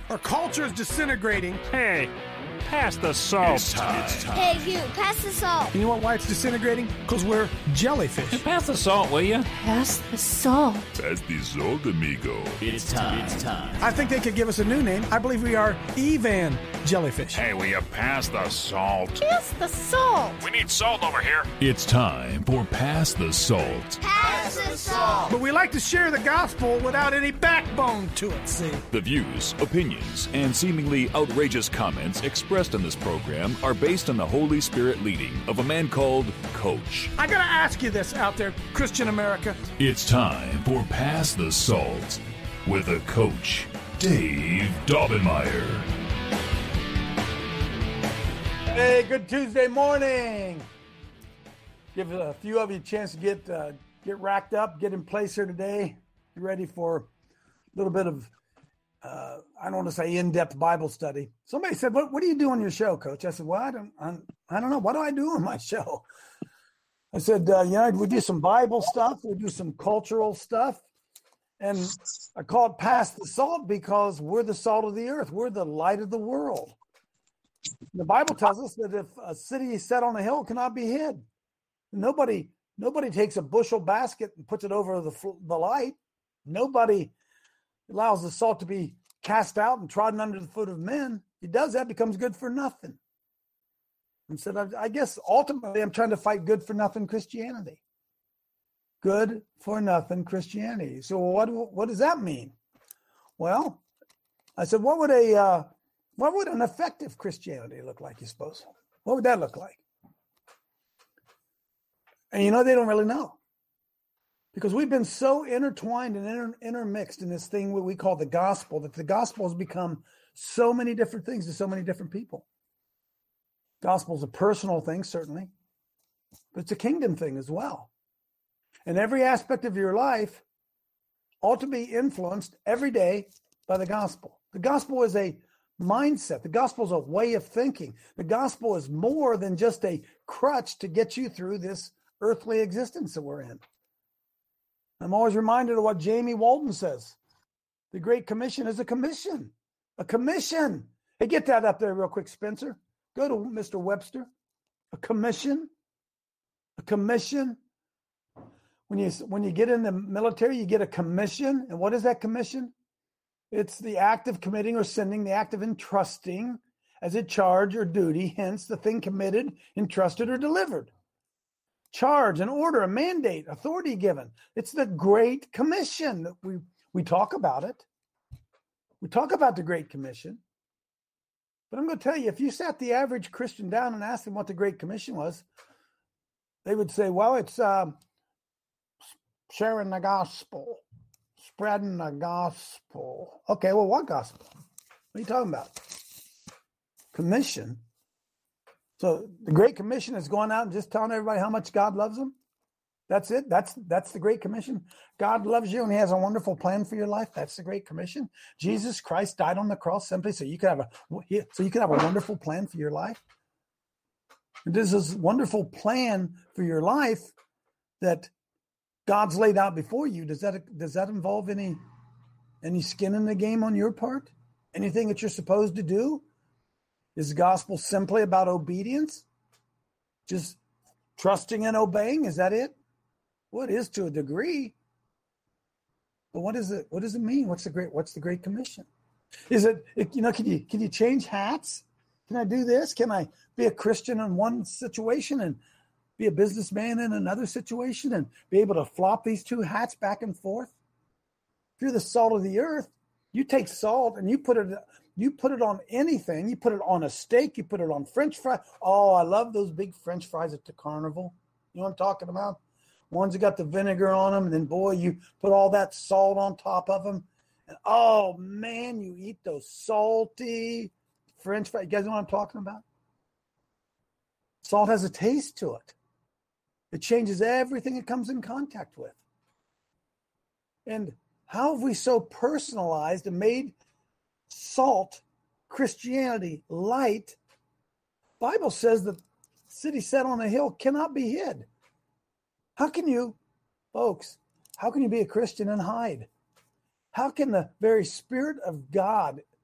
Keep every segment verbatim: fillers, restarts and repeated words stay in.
Our culture is disintegrating. Hey, pass the salt. It's time. It's time. Hey, you, pass the salt. You know what, why it's disintegrating? Because we're jellyfish. Pass the salt, will you? Pass the salt. Pass the salt, amigo. It's time. It's time. I think they could give us a new name. I believe we are Evan jellyfish. Hey, will you pass the salt? Pass the salt. We need salt over here. It's time for Pass the Salt. Pass the salt. But we like to share the gospel without any backbone to it, see? The views, opinions, and seemingly outrageous comments expressed in this program are based on the Holy Spirit leading of a man called Coach. I gotta ask you this out there, Christian America. It's time for Pass the Salt with a Coach, Dave Daubenmire. Hey, good Tuesday morning. Give a few of you a chance to get uh, get racked up, get in place here today. Get ready for a little bit of, uh, I don't want to say in-depth Bible study. Somebody said, what, what do you do on your show, Coach? I said, well, I don't, I, I don't know. What do I do on my show? I said, uh, you know, we do some Bible stuff. We do some cultural stuff. And I call it Pass the Salt because we're the salt of the earth. We're the light of the world. The Bible tells us that if a city set on a hill cannot be hid, nobody nobody takes a bushel basket and puts it over the, the light. Nobody allows the salt to be cast out and trodden under the foot of men. He does that, becomes good for nothing. And so I, I guess ultimately I'm trying to fight good for nothing Christianity. Good for nothing Christianity. So what what does that mean? Well, I said, what would a uh, what would an effective Christianity look like, you suppose? What would that look like? And you know, they don't really know. Because we've been so intertwined and inter- intermixed in this thing what we call the gospel, that the gospel has become so many different things to so many different people. Gospel is a personal thing, certainly, but it's a kingdom thing as well. And every aspect of your life ought to be influenced every day by the gospel. The gospel is a mindset. The gospel is a way of thinking. The gospel is more than just a crutch to get you through this earthly existence that we're in. I'm always reminded of what Jamie Walton says. The Great Commission is a commission. A commission. Hey, get that up there real quick, Spencer. Go to Mister Webster. A commission. A commission. When you when you get in the military, you get a commission. And what is that commission? It's the act of committing or sending, the act of entrusting as a charge or duty, hence the thing committed, entrusted, or delivered. Charge, an order, a mandate, authority given. It's the Great Commission. We we talk about it. We talk about the Great Commission. But I'm going to tell you, if you sat the average Christian down and asked them what the Great Commission was, they would say, well, it's uh, sharing the gospel, spreading the gospel. Okay, well, what gospel? What are you talking about? Commission. So the Great Commission is going out and just telling everybody how much God loves them. That's it. That's that's the Great Commission. God loves you and he has a wonderful plan for your life. That's the Great Commission. Jesus Christ died on the cross simply so you could have a so you could have a wonderful plan for your life. And this is a wonderful plan for your life that God's laid out before you. Does that does that involve any any skin in the game on your part? Anything that you're supposed to do? Is the gospel simply about obedience? Just trusting and obeying? Is that it? Well, it is to a degree. But what is it? What does it mean? What's the great what's the Great Commission? Is it, you know, can you can you change hats? Can I do this? Can I be a Christian in one situation and be a businessman in another situation and be able to flop these two hats back and forth? If you're the salt of the earth, you take salt and you put it You put it on anything. You put it on a steak. You put it on French fries. Oh, I love those big French fries at the carnival. You know what I'm talking about? Ones that got the vinegar on them. And then, boy, you put all that salt on top of them. And, oh, man, you eat those salty French fries. You guys know what I'm talking about? Salt has a taste to it. It changes everything it comes in contact with. And how have we so personalized and made salt, Christianity, light? Bible says the city set on a hill cannot be hid. How can you, folks, how can you be a Christian and hide? How can the very Spirit of God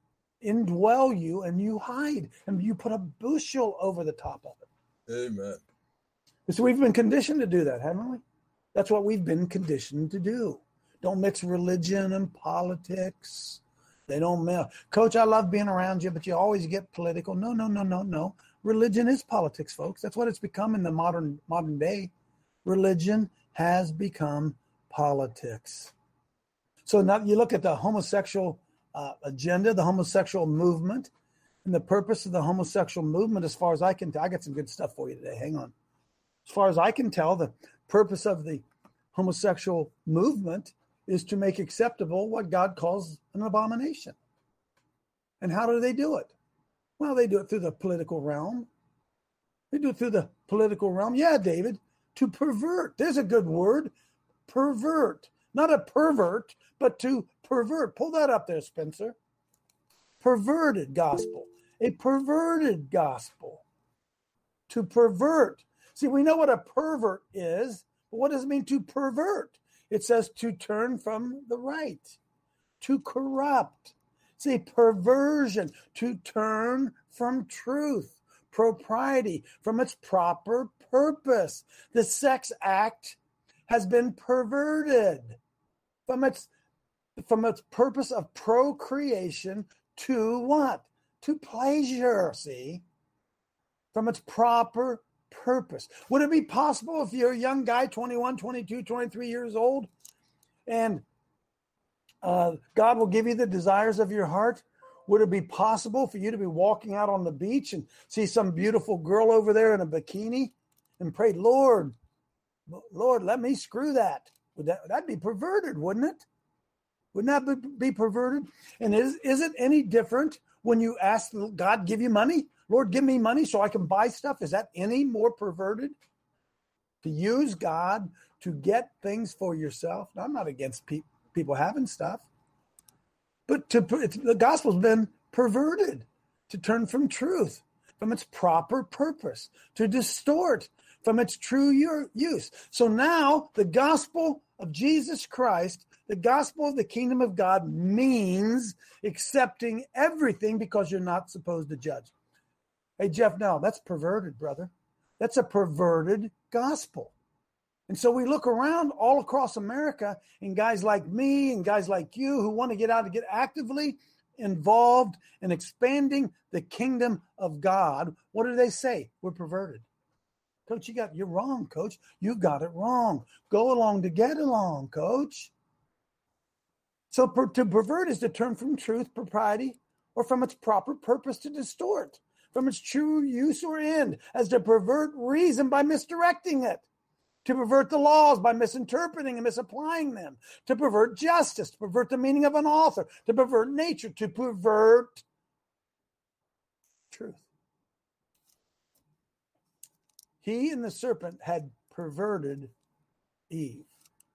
indwell you and you hide and you put a bushel over the top of it. Amen. So we've been conditioned to do that, haven't we? That's what we've been conditioned to do. Don't mix religion and politics. They don't mix. Coach, I love being around you, but you always get political. No, no, no, no, no. Religion is politics, folks. That's what it's become in the modern modern day. Religion has become politics. So now you look at the homosexual uh, agenda, the homosexual movement, and the purpose of the homosexual movement, as far as I can tell. I got some good stuff for you today. Hang on. As far as I can tell, the purpose of the homosexual movement is to make acceptable what God calls an abomination. And how do they do it? Well, they do it through the political realm. They do it through the political realm. Yeah, David, to pervert. There's a good word. Pervert. Not a pervert, but to pervert. Pull that up there, Spencer. Perverted gospel. A perverted gospel. To pervert. See, we know what a pervert is, but what does it mean to pervert? It says to turn from the right, to corrupt. See, perversion, to turn from truth, propriety, from its proper purpose. The sex act has been perverted from its, from its purpose of procreation to what? To pleasure, see? From its proper purpose. Would it be possible if you're a young guy, twenty-one, twenty-two, twenty-three years old, and uh, God will give you the desires of your heart? Would it be possible for you to be walking out on the beach and see some beautiful girl over there in a bikini and pray, Lord, Lord, let me screw that? Would that that'd be perverted, wouldn't it? Wouldn't that be perverted? And is, is it any different when you ask God, give you money? Lord, give me money so I can buy stuff. Is that any more perverted? To use God to get things for yourself. Now, I'm not against pe- people having stuff. But to, it's, the gospel's been perverted to turn from truth, from its proper purpose, to distort from its true use. So now the gospel of Jesus Christ, the gospel of the kingdom of God, means accepting everything because you're not supposed to judge. Hey, Jeff, no, that's perverted, brother. That's a perverted gospel. And so we look around all across America and guys like me and guys like you who want to get out and get actively involved in expanding the kingdom of God. What do they say? We're perverted. Coach, you got, you're wrong, coach. You got it wrong. Go along to get along, coach. So per, to pervert is to turn from truth, propriety, or from its proper purpose to distort, from its true use or end, as to pervert reason by misdirecting it, to pervert the laws by misinterpreting and misapplying them, to pervert justice, to pervert the meaning of an author, to pervert nature, to pervert truth. He and the serpent had perverted Eve.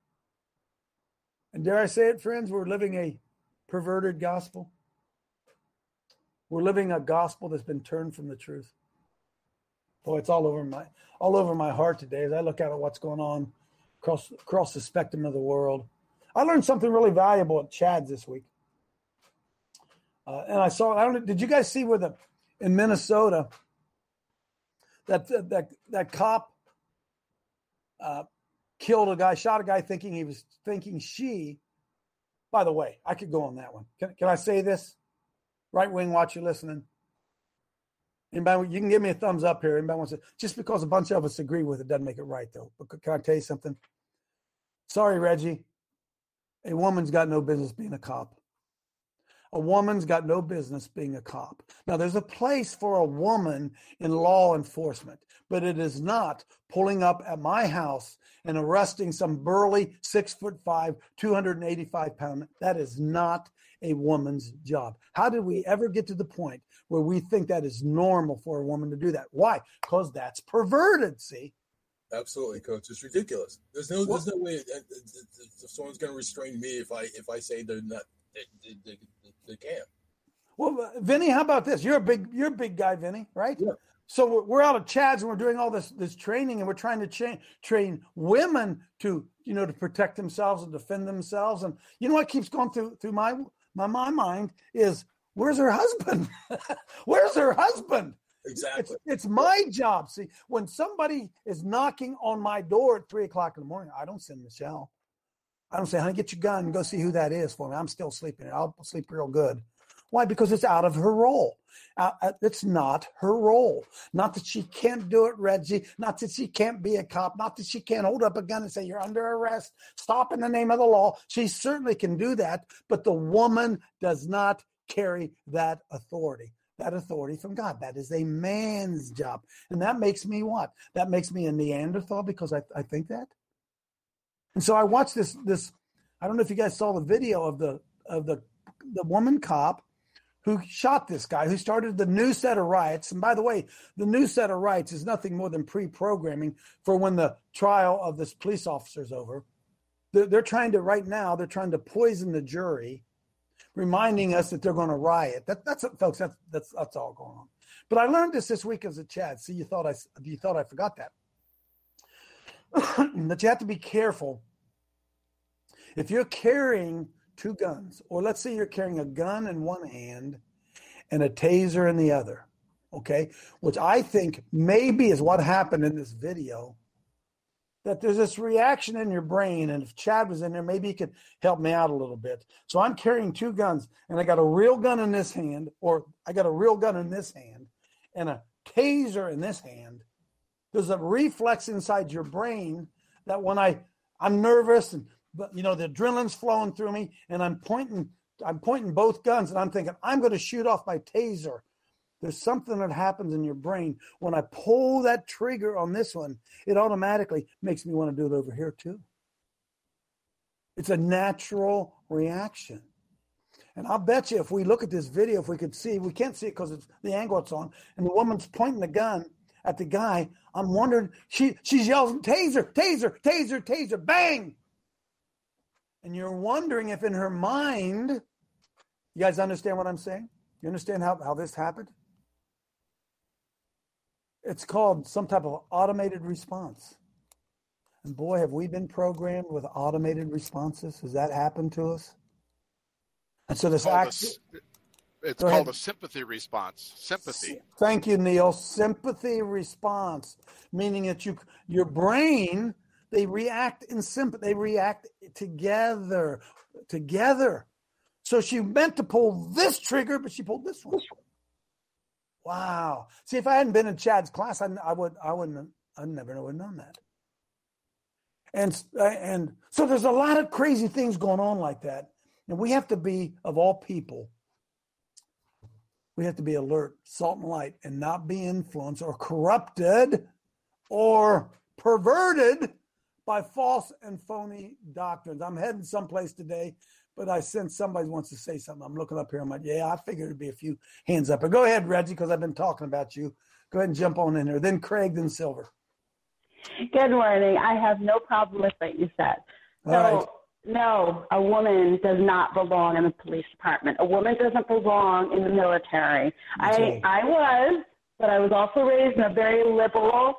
And dare I say it, friends, we're living a perverted gospel. We're living a gospel that's been turned from the truth. Boy, it's all over my all over my heart today as I look at what's going on across across the spectrum of the world. I learned something really valuable at Chad's this week, uh, and I saw. I don't. Did you guys see where the in Minnesota that that that cop uh, killed a guy, shot a guy, thinking he was thinking she. By the way, I could go on that one. Can can I say this? Right wing, watch you listening. Anybody, you can give me a thumbs up here. Anybody wants to? Just because a bunch of us agree with it doesn't make it right, though. But can I tell you something? Sorry, Reggie. A woman's got no business being a cop. A woman's got no business being a cop. Now, there's a place for a woman in law enforcement, but it is not pulling up at my house and arresting some burly six foot five, two hundred eighty-five pound. That is not a woman's job. How did we ever get to the point where we think that is normal for a woman to do that? Why? Because that's perverted, see? Absolutely, Coach. It's ridiculous. There's no, there's no way someone's going to restrain me if I if I say they're not. They, they, they, they can't. Well, Vinny, how about this? You're a big, you're a big guy, Vinny, right? Yeah. So we're, we're out of Chad's and we're doing all this this training, and we're trying to cha- train women to, you know, to protect themselves and defend themselves. And you know what keeps going through through my my my mind is, Where's her husband? Where's her husband? Exactly. It's, it's my job. See, when somebody is knocking on my door at three o'clock in the morning, I don't send Michelle. I don't say, honey, get your gun and go see who that is for me. I'm still sleeping. I'll sleep real good. Why? Because it's out of her role. Uh, it's not her role. Not that she can't do it, Reggie. Not that she can't be a cop. Not that she can't hold up a gun and say, you're under arrest. Stop in the name of the law. She certainly can do that. But the woman does not carry that authority. That authority from God. That is a man's job. And that makes me what? That makes me a Neanderthal because I, I think that. And so I watched this, this, I don't know if you guys saw the video of the of the the woman cop who shot this guy, who started the new set of riots. And by the way, the new set of riots is nothing more than pre-programming for when the trial of this police officer is over. They're, they're trying to, right now, they're trying to poison the jury, reminding us that they're going to riot. That, that's folks. That's that's that's all going on. But I learned this this week as a Chad. See, you thought I you thought I forgot that. That you have to be careful if you're carrying two guns, or let's say you're carrying a gun in one hand and a taser in the other. Okay, which I think maybe is what happened in this video. That there's this reaction in your brain, and if Chad was in there, maybe he could help me out a little bit. So I'm carrying two guns, and I got a real gun in this hand, or I got a real gun in this hand, and a taser in this hand. There's a reflex inside your brain that when I, I'm nervous and but you know the adrenaline's flowing through me, and I'm pointing, I'm pointing both guns, and I'm thinking I'm going to shoot off my taser. There's something that happens in your brain. When I pull that trigger on this one, it automatically makes me want to do it over here too. It's a natural reaction. And I'll bet you if we look at this video, if we could see, we can't see it because it's the angle it's on, and the woman's pointing the gun at the guy. I'm wondering, she she's yelling, taser, taser, taser, taser, bang. And you're wondering if in her mind, you guys understand what I'm saying? You understand how, how this happened? It's called some type of automated response. And boy, have we been programmed with automated responses. Has that happened to us? And so this act, it's called a sympathy response. Sympathy. Thank you, Neil. Sympathy response, meaning that you, your brain, they react in sympathy. They react together, together. So she meant to pull this trigger, but she pulled this one. Wow. See, if I hadn't been in Chad's class, I, I would, I wouldn't, I never would have known that. And and so there's a lot of crazy things going on like that, and we have to be, of all people, we have to be alert, salt and light, and not be influenced or corrupted or perverted by false and phony doctrines. I'm heading someplace today, but I sense somebody wants to say something. I'm looking up here. I'm like, yeah, I figured there'd be a few hands up. But go ahead, Reggie, because I've been talking about you. Go ahead and jump on in there. Then Craig, then Silver. Good morning. I have no problem with what you said. So, right. No, a woman does not belong in the police department. A woman doesn't belong in the military. I, I was, but I was also raised in a very liberal,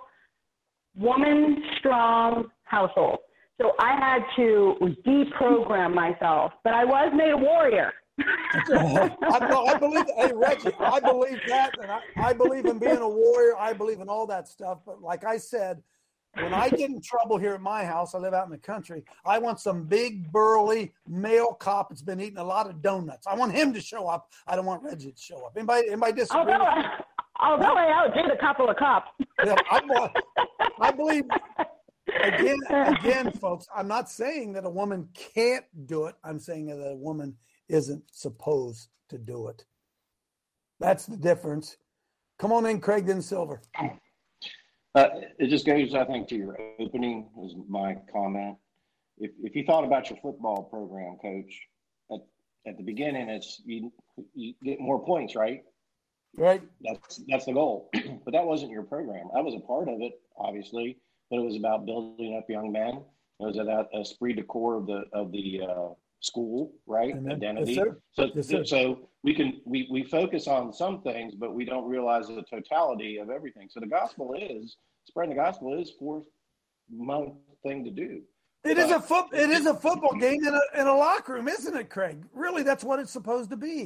woman-strong household. So I had to deprogram myself, but I was made a warrior. I, I believe, hey, Reggie, I believe that, and I, I believe in being a warrior. I believe in all that stuff. But like I said, when I get in trouble here at my house, I live out in the country, I want some big, burly male cop that's been eating a lot of donuts. I want him to show up. I don't want Reggie to show up. Anybody, anybody disagree? Although, I, although I outdid a couple of cops. Yeah, I, I believe, again, again, folks, I'm not saying that a woman can't do it. I'm saying that a woman isn't supposed to do it. That's the difference. Come on in, Craig, then Silver. Uh, it just goes, I think, to your opening is my comment. If if you thought about your football program, Coach, at, at the beginning, it's you, you get more points, right? Right. That's that's the goal. But that wasn't your program. I was a part of it, obviously, but it was about building up young men. It was about esprit de corps of the of the uh, school, right? Amen. Identity. Yes, so yes, so we can we, we focus on some things, but we don't realize the totality of everything. So the gospel is spreading the gospel is fourth month thing to do. It but, is a foot. It is a football game in a in a locker room, isn't it, Craig? Really, that's what it's supposed to be.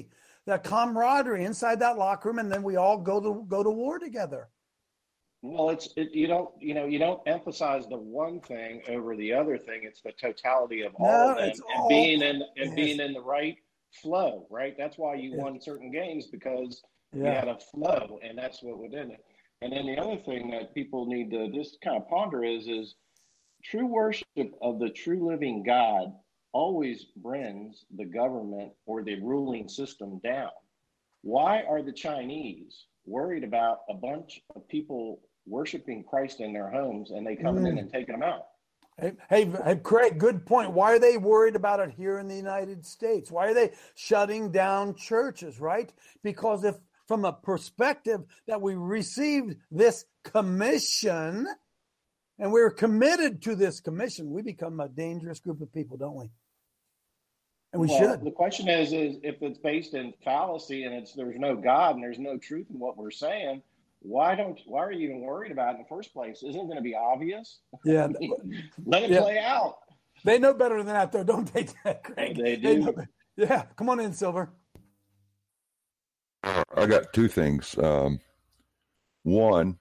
that camaraderie inside that locker room, and then we all go to go to war together. Well, it's it, you don't you know you don't emphasize the one thing over the other thing. It's the totality of all No, of them it's and all- being in and yes. being in the right flow. Right. That's why you Yeah. won certain games, because you Yeah. had a flow, and that's what within it. And then the other thing that people need to just kind of ponder is is true worship of the true living God always brings the government or the ruling system down. Why are the Chinese worried about a bunch of people worshiping Christ in their homes and they coming Mm. in and taking them out? Hey, hey, hey, Craig, good point. Why are they worried about it here in the United States? Why are they shutting down churches, right? Because if from a perspective that we received this commission and we're committed to this commission, we become a dangerous group of people, don't we? And we Well, should. The question is, is if it's based in fallacy and it's there's no God and there's no truth in what we're saying, why don't why are you even worried about it in the first place? Isn't it going to be obvious? Yeah. Let it Yeah. play out. They know better than that, though, don't they, Craig? They do. know better. Yeah. Come on in, Silver. I got two things. Um, one,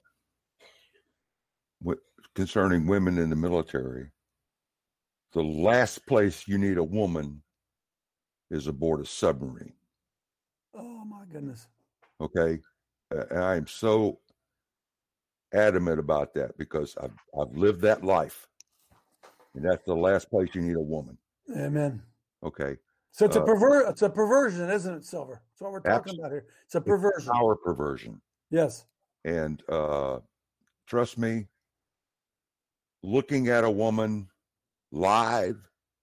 w- concerning women in the military, the last place you need a woman is aboard a submarine. Oh, my goodness. Okay. Uh, and I am so adamant about that because I've, I've lived that life. And that's the last place you need a woman. Amen. Okay. So it's a Uh, perver- it's a perversion, isn't it, Silver? That's what we're talking Abs- about here. It's a perversion. Power perversion. Yes. And uh, trust me, looking at a woman live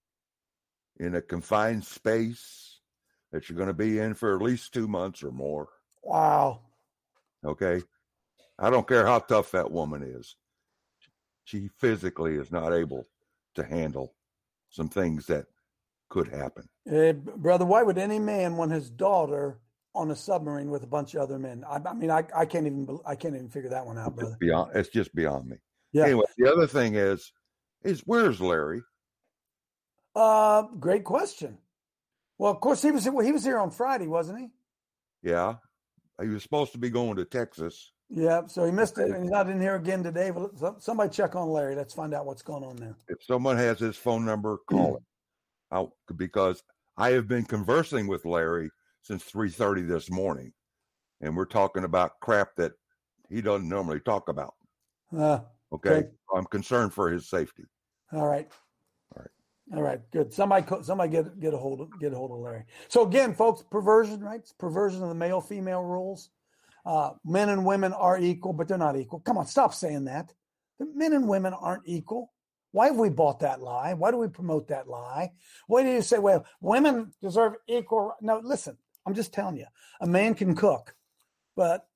in a confined space that you're going to be in for at least two months or more. Wow. Okay. I don't care how tough that woman is. She physically is not able to handle some things that could happen. Eh, brother, why would any man want his daughter on a submarine with a bunch of other men? I, I mean, I, I can't even bel- I can't even figure that one out, brother. It's beyond, it's just beyond me. Yeah. Anyway, the other thing is, is where's Larry? Uh, great question. Well, of course he was well, he was here on Friday, wasn't he? Yeah. He was supposed to be going to Texas. Yeah. So he missed it, and he's not in here again today. But let- somebody check on Larry. Let's find out what's going on there. If someone has his phone number, call it. Out because I have been conversing with Larry since three thirty this morning, and we're talking about crap that he doesn't normally talk about. Uh, Okay, okay. I'm concerned for his safety. All right. All right. All right. Good. Somebody, co- somebody get get a hold of get a hold of Larry. So again, folks, perversion, right? It's perversion of the male female rules. Uh, men and women are equal, but they're not equal. Come on, stop saying that. The men and women aren't equal. Why have we bought that lie? Why do we promote that lie? Why do you say, well, women deserve equal? No, listen, I'm just telling you, a man can cook, but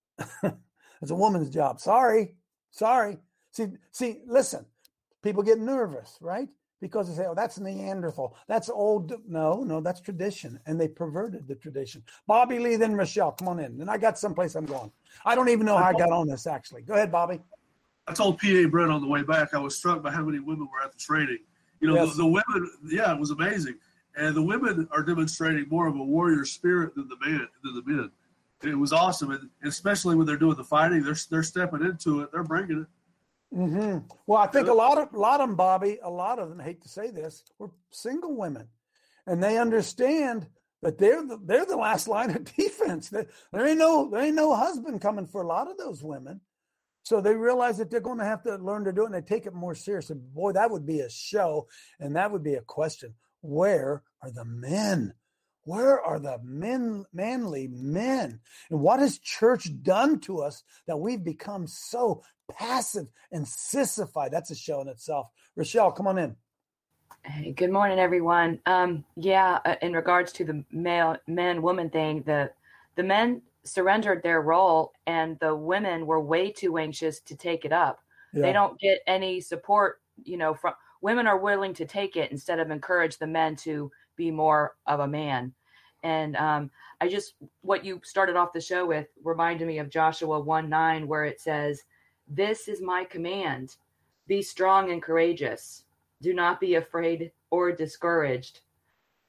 it's a woman's job. Sorry, sorry. See, see, listen, people get nervous, right? Because they say, oh, that's Neanderthal. That's old. No, no, that's tradition. And they perverted the tradition. Bobby Lee, then Michelle, come on in. And I got someplace I'm going. I don't even know how I got on this, actually. Go ahead, Bobby. I told P A Brett on the way back, I was struck by how many women were at the training. You know, Yes. the, the women, yeah, it was amazing. And the women are demonstrating more of a warrior spirit than the man, than the men. It was awesome. And especially when they're doing the fighting, they're, they're stepping into it. They're bringing it. Mm-hmm. Well, I think a lot of a lot of them, Bobby, a lot of them, hate to say this, were single women, and they understand that they're the, they're the last line of defense. There, there ain't no there ain't no husband coming for a lot of those women, so they realize that they're going to have to learn to do it, and they take it more seriously. Boy, that would be a show, and that would be a question: where are the men? Where are the men, manly men? And what has church done to us that we've become so passive and sissified? That's a show in itself. Rochelle, come on in. Hey, good morning, everyone. Um, yeah, uh, in regards to the male man woman thing, the the men surrendered their role, and the women were way too anxious to take it up. Yeah. They don't get any support. You know, from women are willing to take it instead of encourage the men to be more of a man. And um, I just, what you started off the show with reminded me of Joshua one nine, where it says, "This is my command, be strong and courageous. Do not be afraid or discouraged."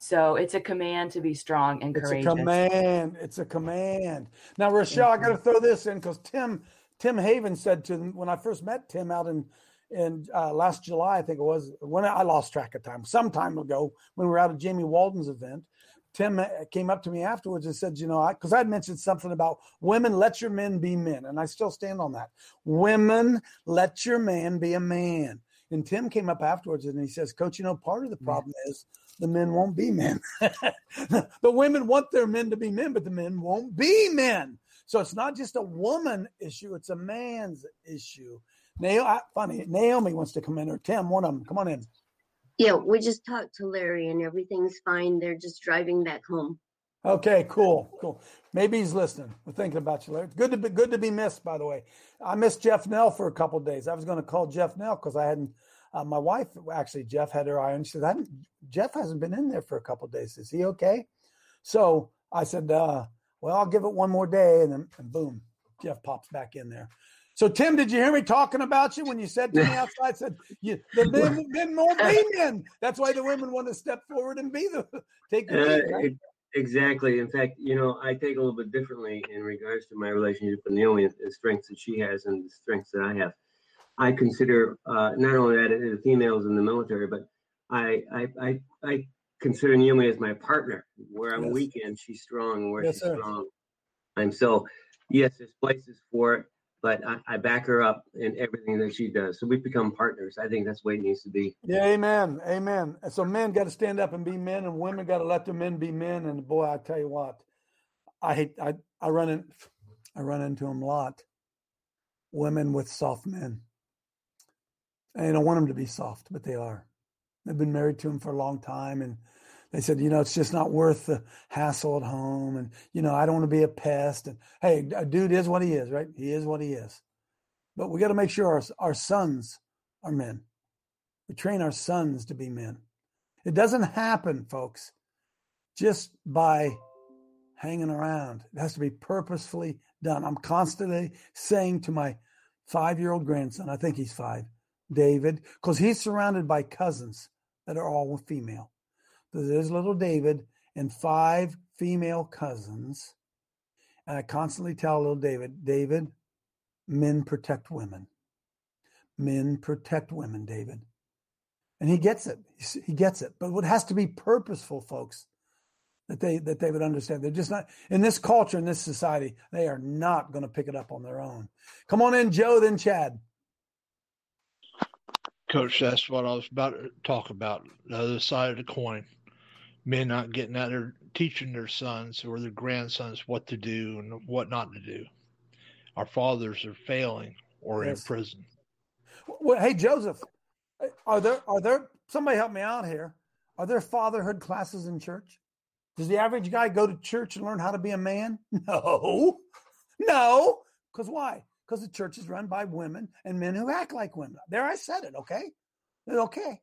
So it's a command to be strong and It's courageous. a command. It's a command. Now, Rochelle, I got to throw this in because Tim Tim Haven said to when I first met Tim out in in uh, last July, I think it was, when I lost track of time, some time ago when we were out at Jamie Walden's event, Tim came up to me afterwards and said, you know, I because I had mentioned something about women, let your men be men. And I still stand on that. Women, let your man be a man. And Tim came up afterwards and he says, Coach, you know, part of the problem is the men won't be men. The women want their men to be men, but the men won't be men. So it's not just a woman issue. It's a man's issue. Naomi, funny, Naomi wants to come in, or Tim, one of them. Come on in. Yeah, we just talked to Larry and everything's fine. They're just driving back home. Okay, cool, cool. Maybe he's listening. We're thinking about you, Larry. It's good to be good to be missed, by the way. I missed Jeff Nell for a couple of days. I was going to call Jeff Nell because I hadn't. Uh, my wife, actually, Jeff had her eye on. She said, I haven't, Jeff hasn't been in there for a couple of days. Is he okay? So I said, uh, well, I'll give it one more day, and then and boom, Jeff pops back in there. So, Tim, did you hear me talking about you when you said to me outside, said, you, the men, men won't be men. That's why the women want to step forward and be the, take the lead, uh, right? Exactly. In fact, you know, I take a little bit differently in regards to my relationship with Naomi, the strengths that she has and the strengths that I have. I consider uh, not only that the females in the military, but I I I, I consider Naomi as my partner. Where I'm Yes. weak and she's strong, and where Yes, she's sir. strong, I'm so. Yes, there's places for it, but I, I back her up in everything that she does. So we've become partners. I think that's the way it needs to be. Yeah, amen, amen. And so men got to stand up and be men, and women got to let their men be men. And boy, I tell you what, I hate I I run in I run into them a lot. Women with soft men. I don't want them to be soft, but they are. They've been married to him for a long time, and they said, you know, it's just not worth the hassle at home, and you know, I don't want to be a pest. And hey, a dude is what he is, right? He is what he is. But we got to make sure our our sons are men. We train our sons to be men. It doesn't happen, folks, just by hanging around. It has to be purposefully done. I'm constantly saying to my five-year-old grandson, I think he's five, David, because he's surrounded by cousins that are all female. There's little David and five female cousins. And I constantly tell little David, David, men protect women. Men protect women, David. And he gets it. He gets it. But it has to be purposeful, folks, that they that they would understand. They're just not, in this culture, in this society, they are not going to pick it up on their own. Come on in, Joe, then Chad. Coach, that's what I was about to talk about, the other side of the coin. Men not getting out there teaching their sons or their grandsons what to do and what not to do. Our fathers are failing or Yes. in prison. Well, hey, Joseph, are there, are there, somebody help me out here. Are there fatherhood classes in church? Does the average guy go to church and learn how to be a man? No, no. Because why? Because the church is run by women and men who act like women. There, I said it, okay? Okay.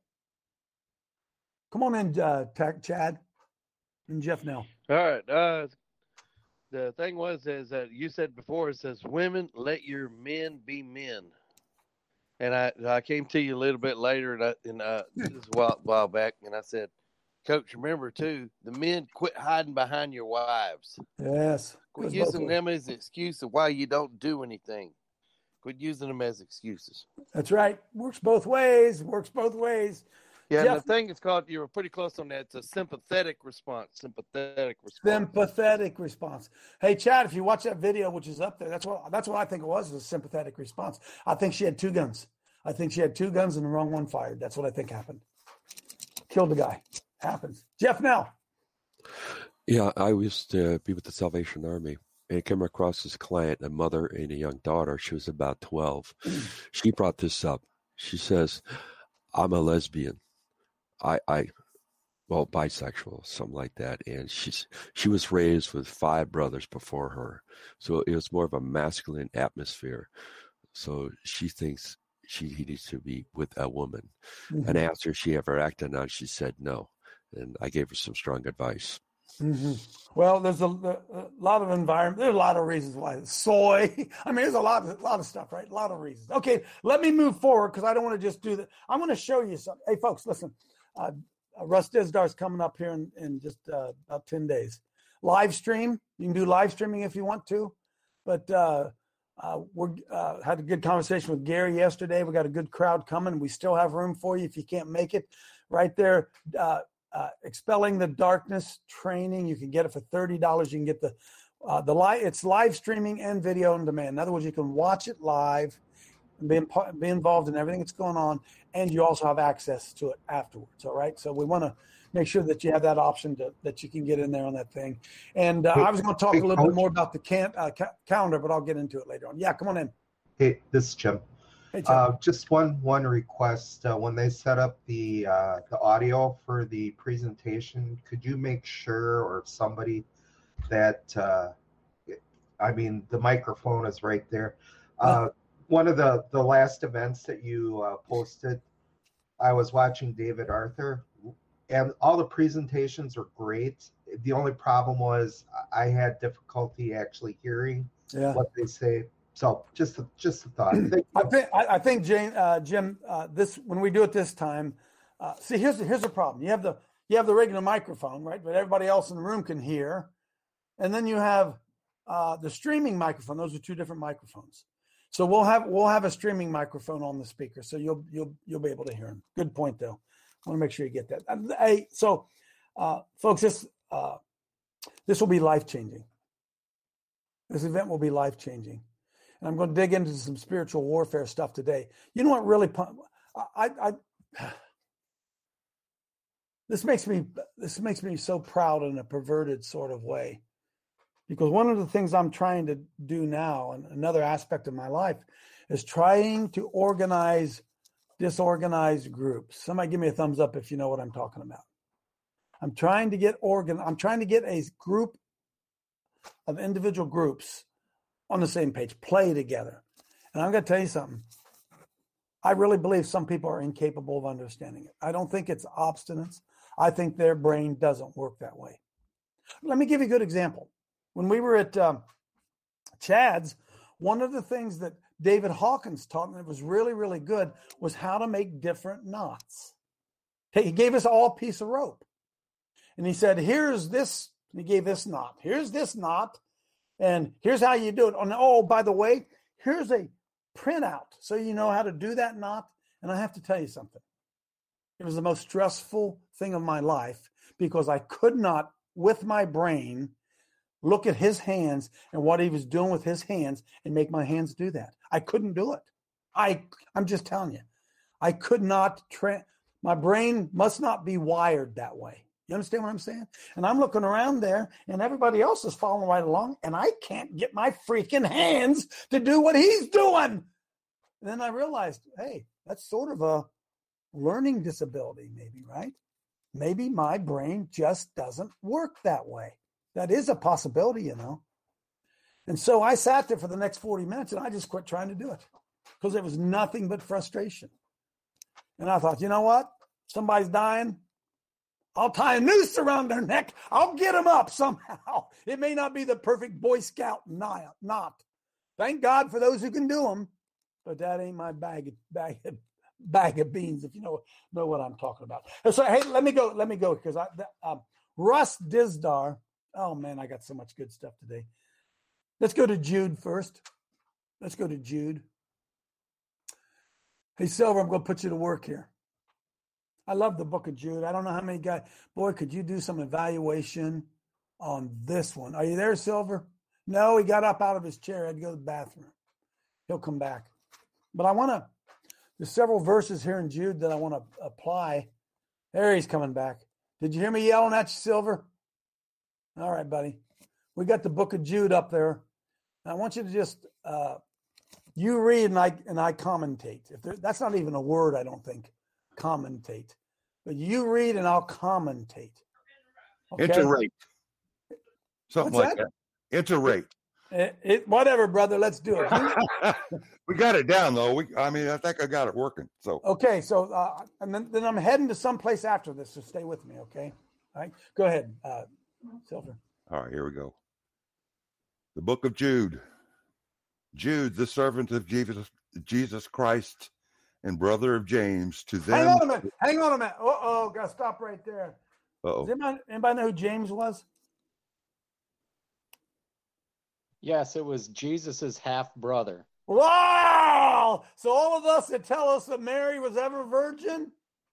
Come on in, uh, Chad and Jeff now. All right. Uh, the thing was is that you said before, it says, women, let your men be men. And I I came to you a little bit later, and, I, and uh, this was a while, while back, and I said, Coach, remember, too, the men quit hiding behind your wives. Yes. Quit Goes using both them as an excuse of why you don't do anything. Quit using them as excuses. That's right. Works both ways. Works both ways. Yeah, Jeff, and the thing is called, you were pretty close on that. It's a sympathetic response. Sympathetic response. sympathetic response. Hey, Chad, if you watch that video, which is up there, that's what that's what I think it was, was a sympathetic response. I think she had two guns. I think she had two guns and the wrong one fired. That's what I think happened. Killed the guy. Happens. Jeff now. Yeah, I used to be with the Salvation Army and came across this client, a mother and a young daughter. She was about twelve. She brought this up. She says, I'm a lesbian. I, I, well, bisexual, something like that. And she's, she was raised with five brothers before her. So it was more of a masculine atmosphere. So she thinks she he needs to be with a woman. Mhm. And after she ever acted on it, she said no. And I gave her some strong advice. Mm-hmm. Well, there's a, a lot of environment. There's a lot of reasons why. Soy. I mean, there's a lot, of, a lot of stuff, right? A lot of reasons. Okay, let me move forward because I don't want to just do that. I want to show you something. Hey, folks, listen. Uh, uh, Russ Disdar's coming up here in, in just uh, about ten days. Live stream. You can do live streaming if you want to. But uh, uh, we uh, had a good conversation with Gary yesterday. We got a good crowd coming. We still have room for you if you can't make it. Right there, uh, uh, Expelling the Darkness training. You can get it for thirty dollars. You can get the uh, the live. It's live streaming and video on demand. In other words, you can watch it live and be, imp- be involved in everything that's going on, and you also have access to it afterwards. All right. So we want to make sure that you have that option to, that you can get in there on that thing. And uh, hey, I was going to talk hey, a little Coach. bit more about the can, uh, ca- calendar, but I'll get into it later on. Yeah, come on in. Hey, this is Jim. Hey, Jim. Uh, just one one request. Uh, when they set up the uh, the audio for the presentation, could you make sure, or somebody, that uh, I mean the microphone is right there. Uh, one of the the last events that you uh, posted, I was watching David Arthur. And all the presentations are great. The only problem was I had difficulty actually hearing Yeah. what they say. So just a, just a thought. Thank I think, I, I think Jane, uh, Jim, uh, this when we do it this time, uh, see, here's the, here's the problem. You have the you have the regular microphone, right? But everybody else in the room can hear, and then you have uh, the streaming microphone. Those are two different microphones. So we'll have we'll have a streaming microphone on the speaker, so you'll you'll you'll be able to hear him. Good point, though. I want to make sure you get that. Hey, so, uh, folks, this uh, this will be life changing. This event will be life changing, and I'm going to dig into some spiritual warfare stuff today. You know what really? I, I this makes me this makes me so proud in a perverted sort of way, because one of the things I'm trying to do now, and another aspect of my life, is trying to organize disorganized groups. Somebody give me a thumbs up if you know what I'm talking about. I'm trying to get organ. I'm trying to get a group of individual groups on the same page, play together. And I'm going to tell you something. I really believe some people are incapable of understanding it. I don't think it's obstinance. I think their brain doesn't work that way. Let me give you a good example. When we were at um, Chad's, one of the things that David Hawkins taught me that was really, really good was how to make different knots. He gave us all a piece of rope. And he said, here's this, and he gave this knot. Here's this knot, and here's how you do it. And oh, by the way, here's a printout so you know how to do that knot. And I have to tell you something. It was the most stressful thing of my life because I could not, with my brain, look at his hands and what he was doing with his hands and make my hands do that. I couldn't do it. I, I'm just telling you, I could not, tra- my brain must not be wired that way. You understand what I'm saying? And I'm looking around there and everybody else is following right along and I can't get my freaking hands to do what he's doing. And then I realized, hey, that's sort of a learning disability maybe, right? Maybe my brain just doesn't work that way. That is a possibility, you know. And so I sat there for the next forty minutes and I just quit trying to do it because it was nothing but frustration. And I thought, you know what? Somebody's dying. I'll tie a noose around their neck. I'll get them up somehow. It may not be the perfect Boy Scout knot. Thank God for those who can do them, but that ain't my bag of, bag of, bag of beans, if you know, know what I'm talking about. So, hey, let me go. Let me go because I, um, Russ Disdar. Oh, man, I got so much good stuff today. Let's go to Jude first. Let's go to Jude. Hey, Silver, I'm going to put you to work here. I love the book of Jude. I don't know how many guys. Boy, could you do some evaluation on this one? Are you there, Silver? No, he got up out of his chair. Had to go to the bathroom. He'll come back. But I want to, there's several verses here in Jude that I want to apply. There he's coming back. Did you hear me yelling at you, Silver? All right, buddy. We got the book of Jude up there. I want you to just, uh, you read and I, and I commentate. If there, that's not even a word, I don't think. Commentate. But you read and I'll commentate. Okay? Iterate. Something What's like that? that. Iterate. It, it, whatever, brother. Let's do it. We got it down, though. We, I mean, I think I got it working. So okay. So, uh, and then, then I'm heading to someplace after this. So stay with me, okay? All right. Go ahead, uh, Silver. All right, here we go. The book of Jude. Jude, the servant of Jesus, Jesus Christ, and brother of James, to them. Hang on a minute. Hang on a minute. Uh oh, gotta stop right there. Uh-oh. Does anybody, anybody know who James was? Yes, it was Jesus's half brother. Wow! So all of us that tell us that Mary was ever virgin?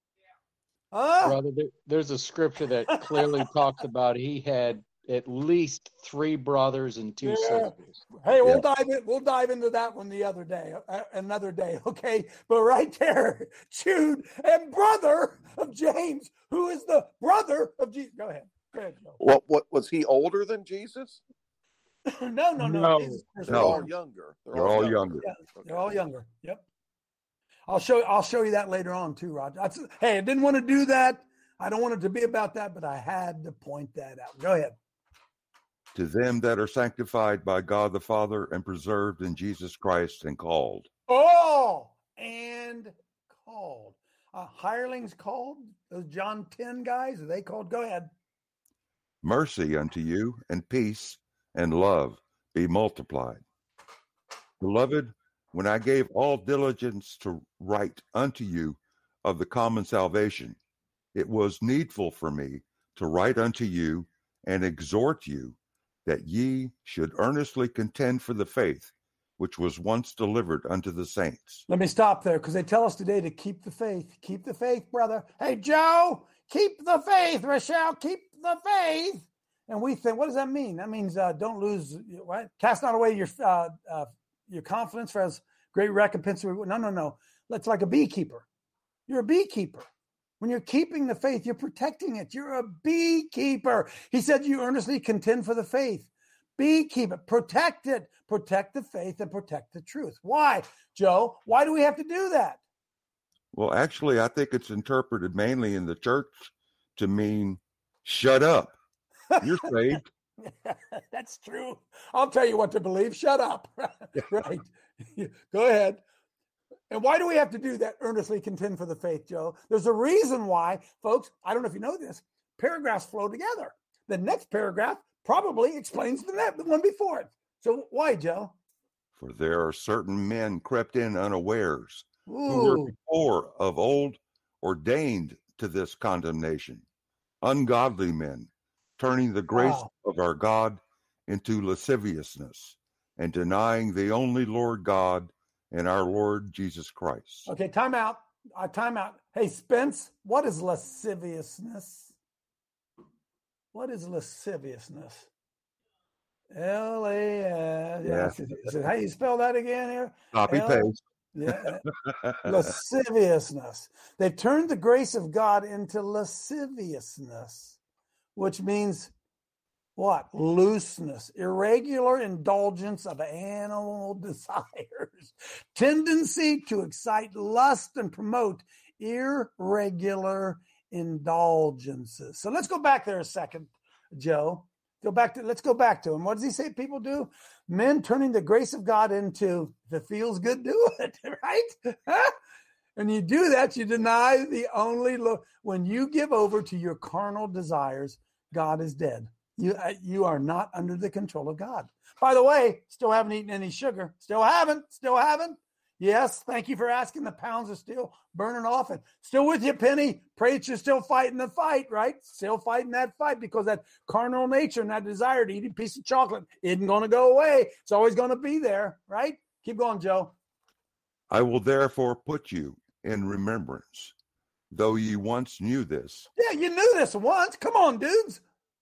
Huh? Brother, there, there's a scripture that clearly talks about he had at least three brothers and two Yeah. sisters. Hey, we'll Yeah. dive in. We'll dive into that one the other day, uh, another day. Okay, but right there, Jude and brother of James, who is the brother of Jesus. Go ahead. Go ahead, Joe. What? What was he older than Jesus? no, no, no. No. Jesus was They're all born. younger. They're, They're all younger. Yeah, they're all younger. Yep. I'll show. I'll show you that later on too, Roger. That's, hey, I didn't want to do that. I don't want it to be about that, but I had to point that out. Go ahead. To them that are sanctified by God the Father and preserved in Jesus Christ and called. Oh, and called. Uh, hirelings called? Those John ten guys, are they called? Go ahead. Mercy unto you, and peace and love be multiplied. Beloved, when I gave all diligence to write unto you of the common salvation, it was needful for me to write unto you and exhort you that ye should earnestly contend for the faith which was once delivered unto the saints. Let me stop there because they tell us today to keep the faith. Keep the faith, brother. Hey, Joe, keep the faith. Rochelle, keep the faith. And we think, what does that mean? That means uh, don't lose, what? Cast not away your uh, uh, your confidence, for as great recompense. No, no, no. It's like a beekeeper. You're a beekeeper. When you're keeping the faith, you're protecting it. You're a beekeeper. He said you earnestly contend for the faith. Beekeeper, protect it. Protect the faith and protect the truth. Why, Joe? Why do we have to do that? Well, actually, I think it's interpreted mainly in the church to mean shut up. You're saved. That's true. I'll tell you what to believe. Shut up. Right. Go ahead. And why do we have to do that? Earnestly contend for the faith, Joe. There's a reason why, folks. I don't know if you know this. Paragraphs flow together. The next paragraph probably explains the, next, the one before it. So why, Joe? For there are certain men crept in unawares, who Ooh. were before of old ordained to this condemnation, ungodly men, turning the grace Wow. of our God into lasciviousness, and denying the only Lord God and our Lord Jesus Christ. Okay, time out. Uh, time out. Hey, Spence, what is lasciviousness? What is lasciviousness? L A S. Yeah. Is it, is it how you spell that again here? Copy L- paste. Yeah. Lasciviousness. They turned the grace of God into lasciviousness, which means what? Looseness, irregular indulgence of animal desires, tendency to excite lust and promote irregular indulgences. So let's go back there a second, Joe. Go back to, let's go back to him. What does he say people do? Men turning the grace of God into, if it feels good, do it, right? Huh? And you do that, you deny the only, lo- when you give over to your carnal desires, God is dead. You, uh, you are not under the control of God. By the way, still haven't eaten any sugar. Still haven't, still haven't. Yes, thank you for asking. The pounds are still burning off. And still with you, Penny. Pray that you're still fighting the fight, right? Still fighting that fight because that carnal nature and that desire to eat a piece of chocolate isn't going to go away. It's always going to be there, right? Keep going, Joe. I will therefore put you in remembrance, though ye once knew this, Yeah, you knew this once. Come on, dudes.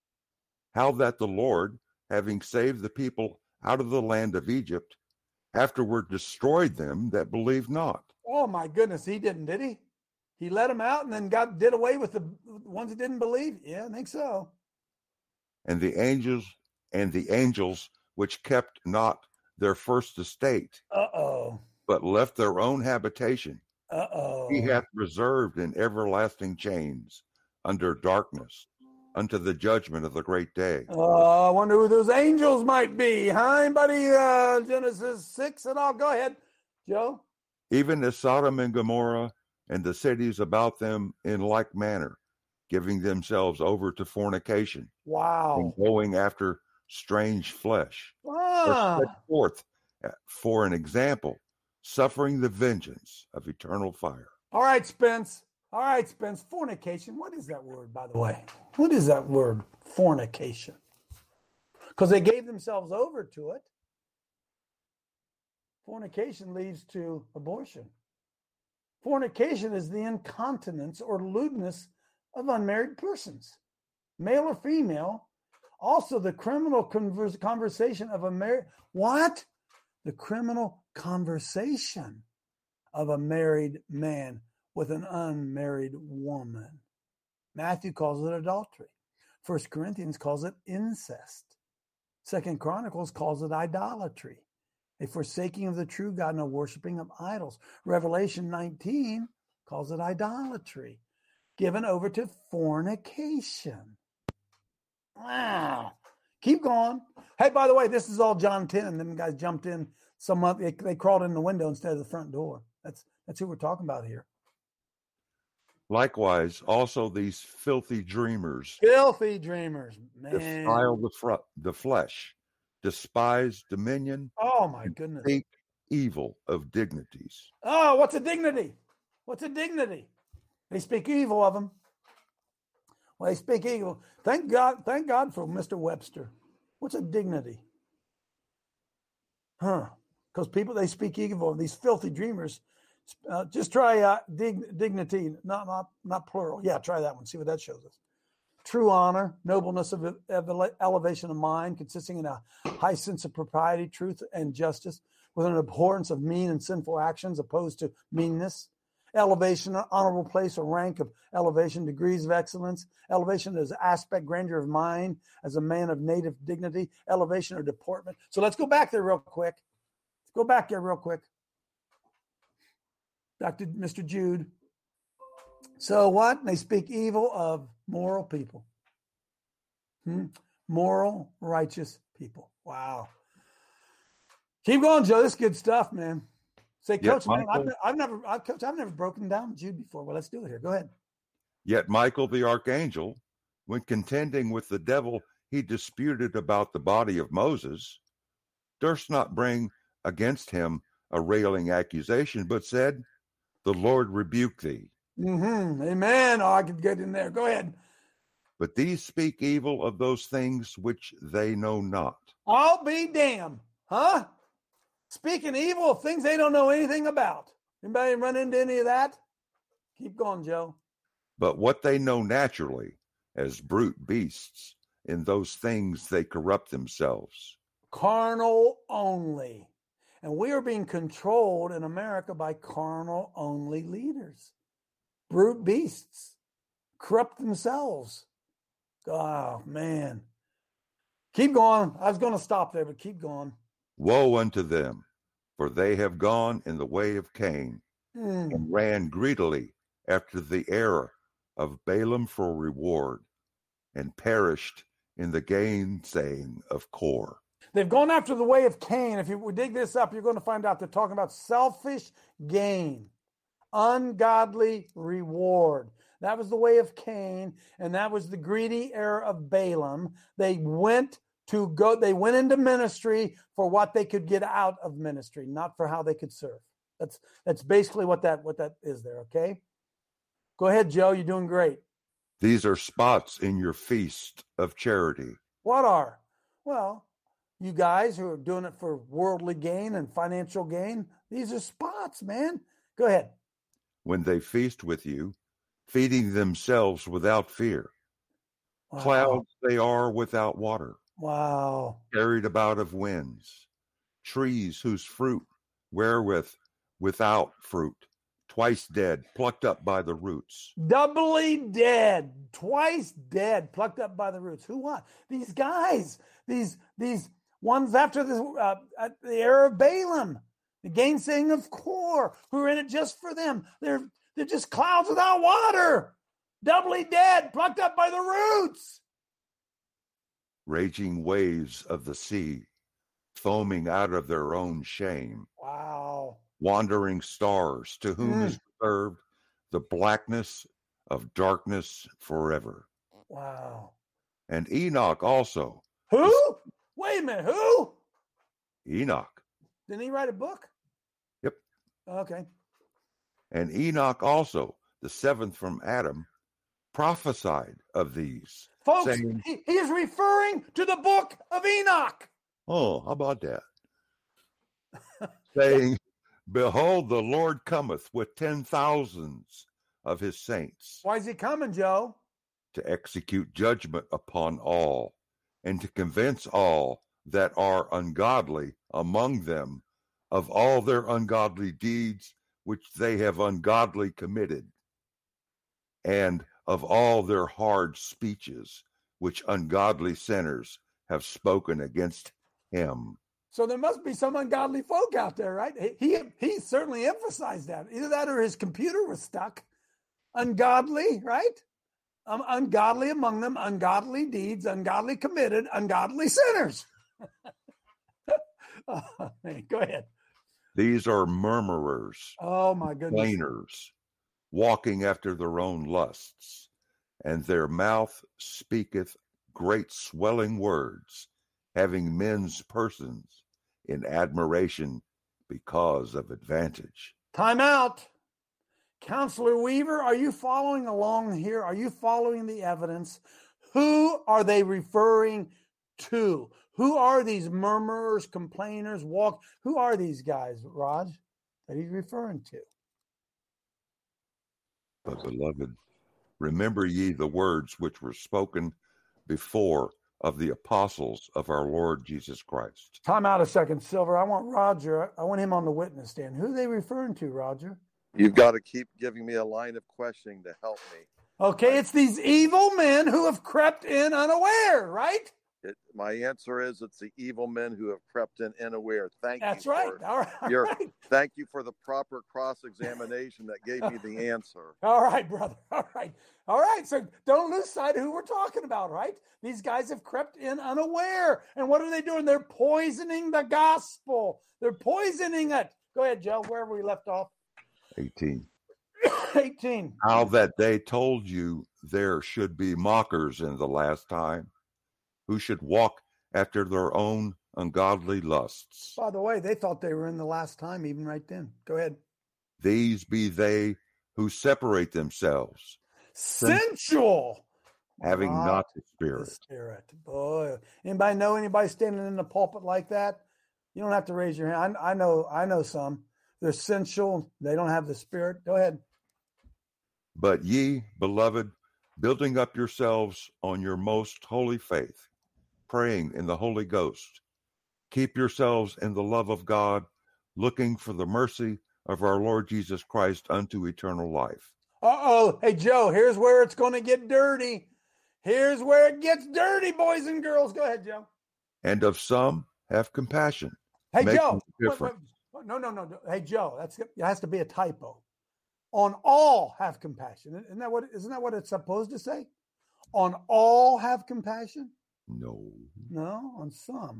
how that the Lord, having saved the people out of the land of Egypt, afterward destroyed them that believed not. Oh, my goodness. He didn't, did he? He let them out and then God did away with the ones that didn't believe? Yeah, I think so. And the angels and the angels which kept not their first estate, Uh-oh. but left their own habitation, Uh-oh. he hath reserved in everlasting chains under darkness unto the judgment of the great day. Oh, I wonder who those angels might be, huh? Anybody, uh, Genesis six at all? Go ahead, Joe. Even as Sodom and Gomorrah and the cities about them in like manner, giving themselves over to fornication, Wow. and going after strange flesh, Ah. are set forth for an example, suffering the vengeance of eternal fire. All right, Spence. All right, Spence. Fornication. What is that word, by the way? What is that word, fornication? Because they gave themselves over to it. Fornication leads to abortion. Fornication is the incontinence or lewdness of unmarried persons, male or female. Also, the criminal converse, conversation of a married, what? The criminal conversation of a married man with an unmarried woman. Matthew calls it adultery. First Corinthians calls it incest. Second Chronicles calls it idolatry, a forsaking of the true God and a worshiping of idols. Revelation nineteen calls it idolatry, given over to fornication. Wow. Keep going. Hey, by the way, this is all John ten, and them guys jumped in. Some they, they crawled in the window instead of the front door. That's that's who we're talking about here. Likewise, also these filthy dreamers, filthy dreamers, man, defile the fr- the flesh, despise dominion. Oh my goodness! Think evil of dignities. Oh, what's a dignity? What's a dignity? They speak evil of them. Well, they speak evil. Thank God. Thank God for Mister Webster. What's a dignity? Huh? Because people they speak evil of these filthy dreamers. Uh, just try uh, dig, dignity, not not not plural. Yeah, try that one. See what that shows us. True honor, nobleness of, of elevation of mind, consisting in a high sense of propriety, truth, and justice, with an abhorrence of mean and sinful actions opposed to meanness. Elevation, honorable place or rank of elevation, degrees of excellence. Elevation is aspect, grandeur of mind as a man of native dignity. Elevation or deportment. So let's go back there real quick. Let's go back there real quick. Back to Mister Jude. So what? They speak evil of moral people. Hmm? Moral, righteous people. Wow. Keep going, Joe. This is good stuff, man. Say, Yet Coach, man, Michael, I've, I've never, I've, Coach, I've never broken down Jude before. Well, let's do it here. Go ahead. Yet Michael the archangel, when contending with the devil, he disputed about the body of Moses, durst not bring against him a railing accusation, but said, "The Lord rebuke thee." Mm-hmm. Amen. Oh, I could get in there. Go ahead. But these speak evil of those things which they know not. I'll be damned. Huh? Speaking evil of things they don't know anything about. Anybody run into any of that? Keep going, Joe. But what they know naturally, as brute beasts, in those things they corrupt themselves. Carnal only. And we are being controlled in America by carnal only leaders. Brute beasts. Corrupt themselves. Oh, man. Keep going. I was going to stop there, but keep going. Woe unto them, for they have gone in the way of Cain, Mm. and ran greedily after the error of Balaam for reward, and perished in the gainsaying of Kor. They've gone after the way of Cain. If you dig this up, you're going to find out they're talking about selfish gain, ungodly reward. That was the way of Cain, and that was the greedy error of Balaam. They went to go, they went into ministry for what they could get out of ministry, not for how they could serve. That's that's basically what that what that is there, okay? Go ahead, Joe. You're doing great. These are spots in your feast of charity. What are? Well, you guys who are doing it for worldly gain and financial gain, these are spots, man. Go ahead. When they feast with you, feeding themselves without fear. Wow. Clouds they are without water. Wow. Carried about of winds. Trees whose fruit wherewith without fruit. Twice dead, plucked up by the roots. Doubly dead, twice dead, plucked up by the roots. Who what? These guys, these these ones after the, uh, the era of Balaam, the gainsaying of Kor, who are in it just for them. They're they're just clouds without water, doubly dead, plucked up by the roots. Raging waves of the sea, foaming out of their own shame. Wow. Wandering stars, to whom Mm. is reserved the blackness of darkness forever. Wow. And Enoch also. Who? Wait a minute. Who? Enoch. Didn't he write a book? Yep. Okay. And Enoch also, the seventh from Adam, prophesied of these. Folks, saying, he, he is referring to the book of Enoch. Oh, how about that? Saying, behold, the Lord cometh with ten thousands of his saints. Why is he coming, Joe? To execute judgment upon all, and to convince all that are ungodly among them of all their ungodly deeds which they have ungodly committed, and of all their hard speeches which ungodly sinners have spoken against him. So there must be some ungodly folk out there, right? He, he he certainly emphasized that. Either that or his computer was stuck. Ungodly, right? Um, ungodly among them, ungodly deeds, ungodly committed, ungodly sinners. Oh, man, go ahead. These are murmurers, oh my goodness, complainers, walking after their own lusts, and their mouth speaketh great swelling words, having men's persons in admiration because of advantage. Time out. Counselor Weaver, are you following along here? Are you following the evidence? Who are they referring to? Who are these murmurers, complainers, walk? Who are these guys, Raj, that he's referring to? But, beloved, remember ye the words which were spoken before of the apostles of our Lord Jesus Christ. Time out a second, Silver. I want Roger. I want him on the witness stand. Who are they referring to, Roger? You've got to keep giving me a line of questioning to help me. Okay, it's these evil men who have crept in unaware, right? It, my answer is it's the evil men who have crept in unaware. Thank That's you. That's right. For All right. your, right. Thank you for the proper cross-examination that gave me the answer. All right, brother. All right. All right. So don't lose sight of who we're talking about, right? These guys have crept in unaware. And what are they doing? They're poisoning the gospel. They're poisoning it. Go ahead, Joe, wherever we left off. eighteen. eighteen. How that they told you there should be mockers in the last time, who should walk after their own ungodly lusts. By the way, they thought they were in the last time, even right then. Go ahead. These be they who separate themselves. Sensual. Having ah, not the Spirit. The Spirit. Boy, anybody know anybody standing in the pulpit like that? You don't have to raise your hand. I, I know, I know some. They're sensual. They don't have the Spirit. Go ahead. But ye, beloved, building up yourselves on your most holy faith, praying in the Holy Ghost, keep yourselves in the love of God, looking for the mercy of our Lord Jesus Christ unto eternal life. Uh-oh. Hey, Joe, here's where it's going to get dirty. Here's where it gets dirty, boys and girls. Go ahead, Joe. And of some have compassion. Hey, Joe. Wait, wait, no, no, no. Hey, Joe, that's it has to be a typo. On all have compassion. Isn't that what, isn't that what it's supposed to say? On all have compassion? No. No, on some.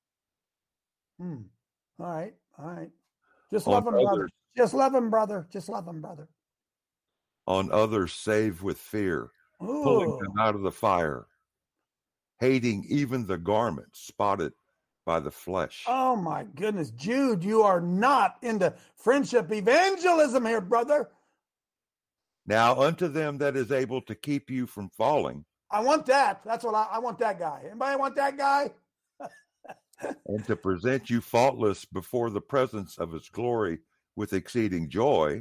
Hmm. All right. All right. Just love on him, others, brother. Just love him, brother. Just love him, brother. On others save with fear, Ooh. Pulling them out of the fire, hating even the garment spotted by the flesh. Oh, my goodness. Jude, you are not into friendship evangelism here, brother. Now unto them that is able to keep you from falling. I want that. That's what I, I want that guy. Anybody want that guy? And to present you faultless before the presence of his glory with exceeding joy,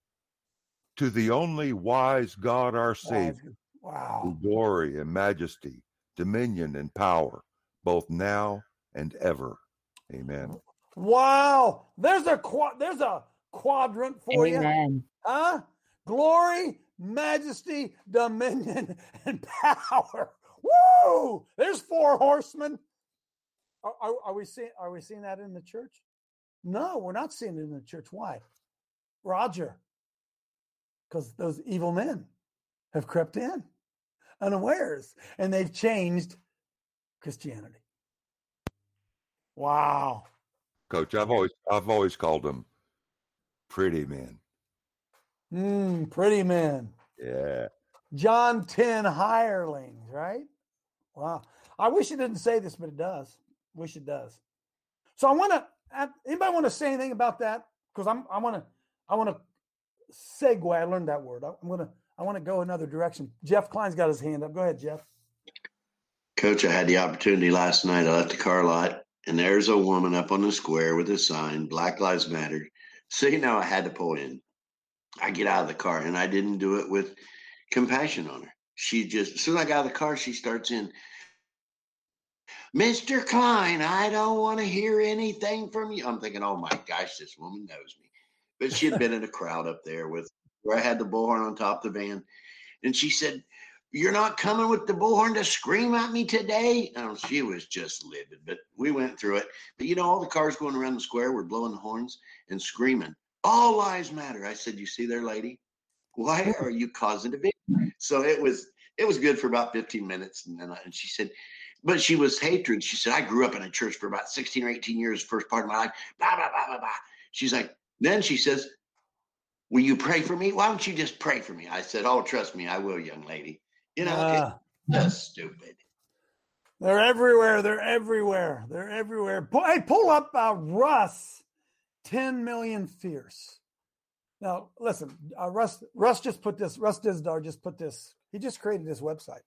to the only wise God our Savior, wow, who glory and majesty, dominion and power, both now and ever. Amen. Wow, there's a there's a quadrant for Amen. you, huh? Glory, majesty, dominion, and power. Woo! There's four horsemen. Are, are, are we seeing? Are we seeing that in the church? No, we're not seeing it in the church. Why, Roger? Because those evil men have crept in unawares, and they've changed Christianity. Wow, Coach, I've always I've always called them pretty men. Mm, pretty men. Yeah. John ten hirelings, right? Wow. I wish it didn't say this, but it does. Wish it does. So I want to. Anybody want to say anything about that? because I'm I want to I want to segue. I learned that word. I'm gonna I want to go another direction. Jeff Klein's got his hand up. Go ahead, Jeff. Coach, I had the opportunity last night. I left the car lot, and there's a woman up on the square with a sign, Black Lives Matter. So, you know, I had to pull in. I get out of the car, and I didn't do it with compassion on her. She just, as soon as I got out of the car, she starts in, Mister Klein, I don't want to hear anything from you. I'm thinking, oh, my gosh, this woman knows me. But she had been in a crowd up there with where I had the bullhorn on top of the van. And she said, you're not coming with the bullhorn to scream at me today? Oh, she was just livid, but we went through it. But, you know, all the cars going around the square were blowing the horns and screaming, all lives matter. I said, you see there, lady? Why are you causing division? So it was it was good for about fifteen minutes. And then I, and she said, but she was hatred. She said, I grew up in a church for about sixteen or eighteen years, first part of my life, blah, blah, blah, blah, blah. She's like, then she says, will you pray for me? Why don't you just pray for me? I said, oh, trust me, I will, young lady. You know, Uh, that's stupid. They're everywhere. They're everywhere. They're everywhere. Pull, hey, pull up uh, Russ, ten million Fierce. Now, listen, uh, Russ, Russ just put this, Russ Dizdar just put this, he just created this website.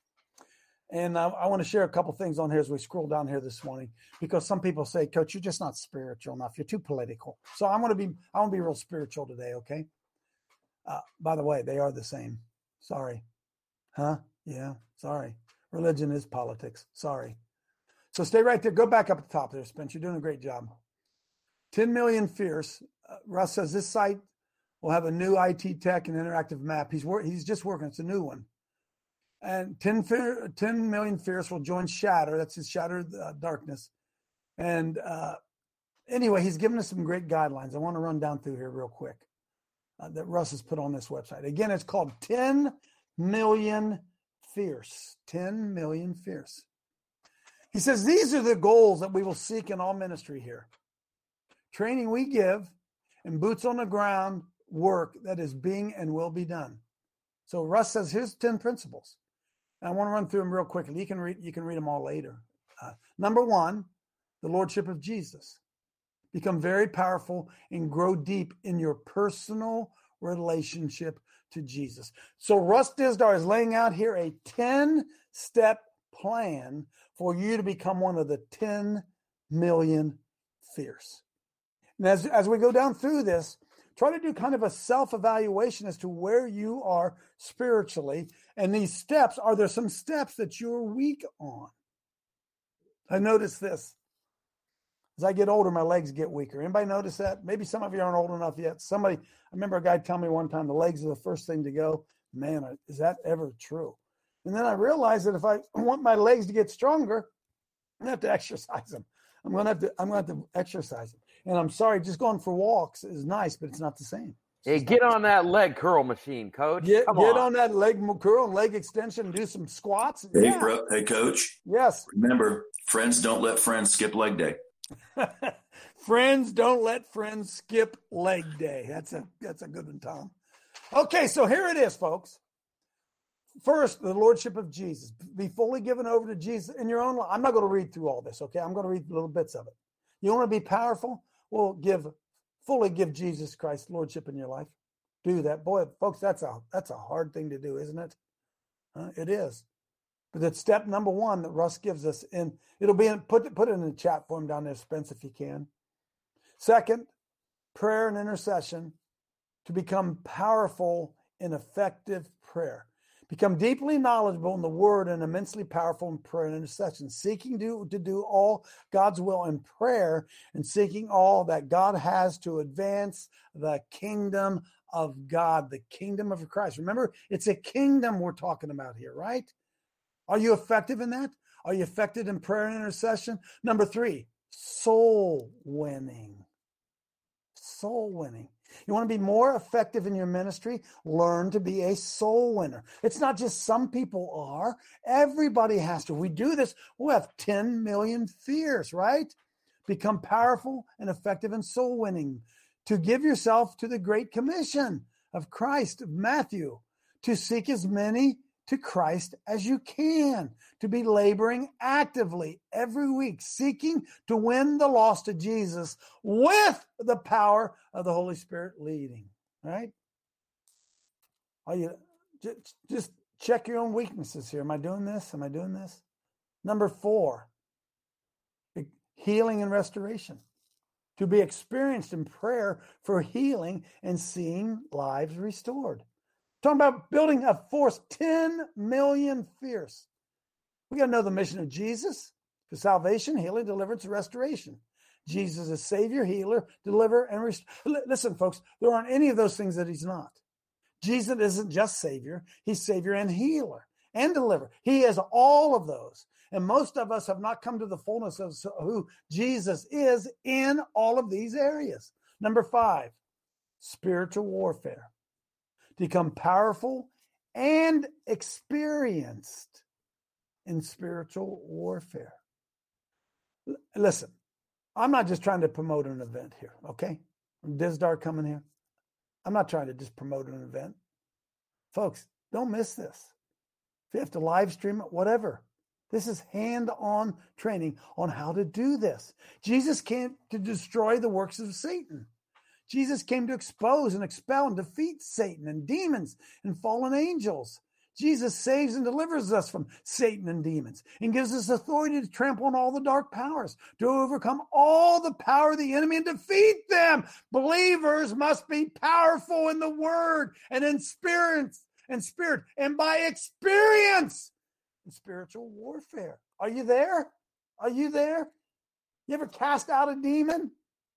And uh, I want to share a couple things on here as we scroll down here this morning, because some people say, Coach, you're just not spiritual enough. You're too political. So I'm going to be, I want to be real spiritual today. Okay. Uh, by the way, they are the same. Sorry. Huh? Yeah. Sorry. Religion is politics. Sorry. So stay right there. Go back up at the top there, Spence. You're doing a great job. ten million Fierce. Uh, Russ says this site will have a new I T tech and interactive map. He's wor- he's just working. It's a new one. And ten, ten million Fierce will join Shatter. That's his Shatter uh, Darkness. And uh, anyway, he's given us some great guidelines. I want to run down through here real quick uh, that Russ has put on this website. Again, it's called ten million Fierce. ten million Fierce. He says, these are the goals that we will seek in all ministry here. Training we give and boots on the ground work that is being and will be done. So Russ says, here's ten principles. And I want to run through them real quickly. You can read, you can read them all later. Uh, number one, the Lordship of Jesus. Become very powerful and grow deep in your personal relationship to Jesus. So Russ Dizdar is laying out here a ten-step plan for you to become one of the ten million Fierce. And as, as we go down through this, try to do kind of a self-evaluation as to where you are spiritually. And these steps, are there some steps that you're weak on? I noticed this. As I get older, my legs get weaker. Anybody notice that? Maybe some of you aren't old enough yet. Somebody, I remember a guy tell me one time, the legs are the first thing to go. Man, is that ever true? And then I realized that if I want my legs to get stronger, I'm going to have to exercise them. I'm going to have to, I'm going to have to exercise them. And I'm sorry, just going for walks is nice, but it's not the same. Hey, get on that leg curl machine, Coach. Get, Come get on. on that leg curl and leg extension and do some squats. Hey, Yeah. bro, hey, Coach. Yes. Remember, friends don't let friends skip leg day. Friends don't let friends skip leg day. That's a that's a good one, Tom. Okay, so here it is, folks. First, the Lordship of Jesus. Be fully given over to Jesus in your own life. I'm not going to read through all this, okay? I'm going to read little bits of it. You want to be powerful? Well, give fully give Jesus Christ Lordship in your life. Do that. Boy, folks, that's a that's a hard thing to do, isn't it? Uh, it is. But that's step number one that Russ gives us, and it'll be in, put put it in the chat form down there, Spence, if you can. Second, prayer and intercession to become powerful in effective prayer. Become deeply knowledgeable in the word and immensely powerful in prayer and intercession, seeking to, to do all God's will in prayer and seeking all that God has to advance the kingdom of God, the kingdom of Christ. Remember, it's a kingdom we're talking about here, right? Are you effective in that? Are you effective in prayer and intercession? Number three, soul winning. Soul winning. You want to be more effective in your ministry? Learn to be a soul winner. It's not just some people are. Everybody has to. We do this, we'll have ten million Fierce, right? Become powerful and effective in soul winning. To give yourself to the Great Commission of Christ, of Matthew, to seek as many to Christ as you can, to be laboring actively every week, seeking to win the lost to Jesus with the power of the Holy Spirit leading, right? Are you just, just check your own weaknesses here. Am I doing this? Am I doing this? Number four, healing and restoration. To be experienced in prayer for healing and seeing lives restored. Talking about building a force ten million fierce. We got to know the mission of Jesus for salvation, healing, deliverance, and restoration. Jesus is Savior, healer, deliverer, and restore. Listen, folks, there aren't any of those things that he's not. Jesus isn't just Savior. He's Savior and healer and deliverer. He is all of those. And most of us have not come to the fullness of who Jesus is in all of these areas. Number five, spiritual warfare. To become powerful and experienced in spiritual warfare. L- listen, I'm not just trying to promote an event here, okay? Dizdar coming here. I'm not trying to just promote an event. Folks, don't miss this. If you have to live stream it, whatever. This is hand-on training on how to do this. Jesus came to destroy the works of Satan. Jesus came to expose and expel and defeat Satan and demons and fallen angels. Jesus saves and delivers us from Satan and demons and gives us authority to trample on all the dark powers, to overcome all the power of the enemy and defeat them. Believers must be powerful in the word and in spirit and spirit and by experience. Spiritual warfare. Are you there? Are you there? You ever cast out a demon?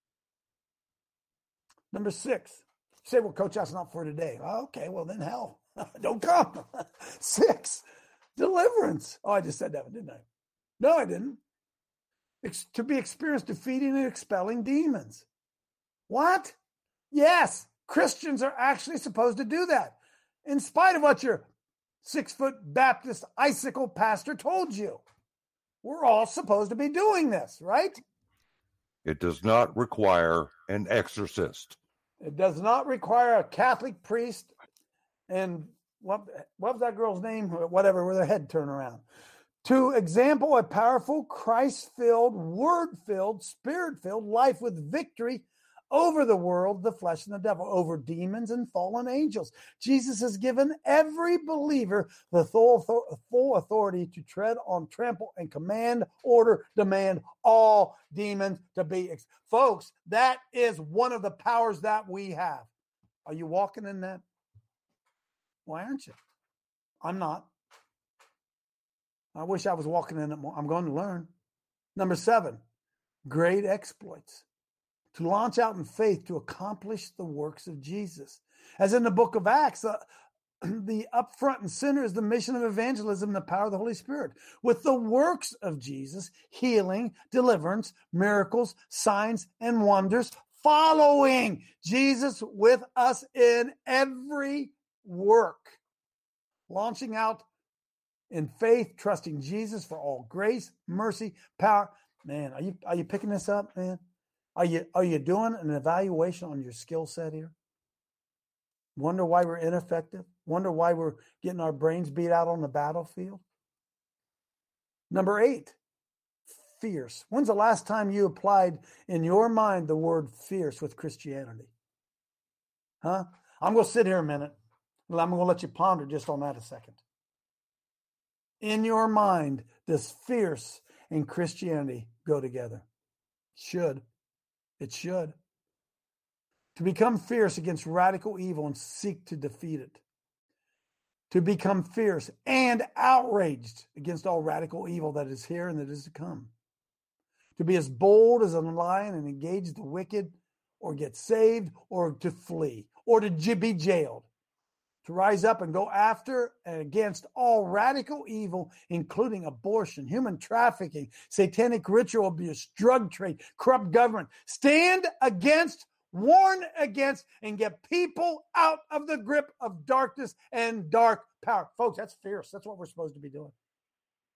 Number six. You say, well, Coach, that's not for today. Oh, okay, well then hell. Don't come. Six. Deliverance. Oh, I just said that one, didn't I? No, I didn't. It's to be experienced defeating and expelling demons. What? Yes, Christians are actually supposed to do that. In spite of what your six-foot Baptist icicle pastor told you. We're all supposed to be doing this, right? It does not require an exorcist. It does not require a Catholic priest and what, what was that girl's name? Whatever, with her head turned around. To example a powerful, Christ-filled, word-filled, spirit-filled life with victory over the world, the flesh, and the devil, over demons and fallen angels. Jesus has given every believer the full, full authority to tread on, trample, and command, order, demand all demons to be. Ex- Folks, that is one of the powers that we have. Are you walking in that? Why aren't you? I'm not. I wish I was walking in it more. I'm going to learn. Number seven, great exploits. To launch out in faith to accomplish the works of Jesus. As in the book of Acts, uh, the up front and center is the mission of evangelism and the power of the Holy Spirit. With the works of Jesus, healing, deliverance, miracles, signs, and wonders following Jesus with us in every work. Launching out in faith, trusting Jesus for all grace, mercy, power. Man, are you are you picking this up, man? Are you are you doing an evaluation on your skill set here? Wonder why we're ineffective? Wonder why we're getting our brains beat out on the battlefield? Number eight, fierce. When's the last time you applied in your mind the word fierce with Christianity? Huh? I'm going to sit here a minute. I'm going to let you ponder just on that a second. In your mind, does fierce and Christianity go together? Should. It should. To become fierce against radical evil and seek to defeat it. To become fierce and outraged against all radical evil that is here and that is to come. To be as bold as a lion and engage the wicked, or get saved, or to flee, or to be jailed. To rise up and go after and against all radical evil, including abortion, human trafficking, satanic ritual abuse, drug trade, corrupt government. Stand against, warn against, and get people out of the grip of darkness and dark power. Folks, that's fierce. That's what we're supposed to be doing.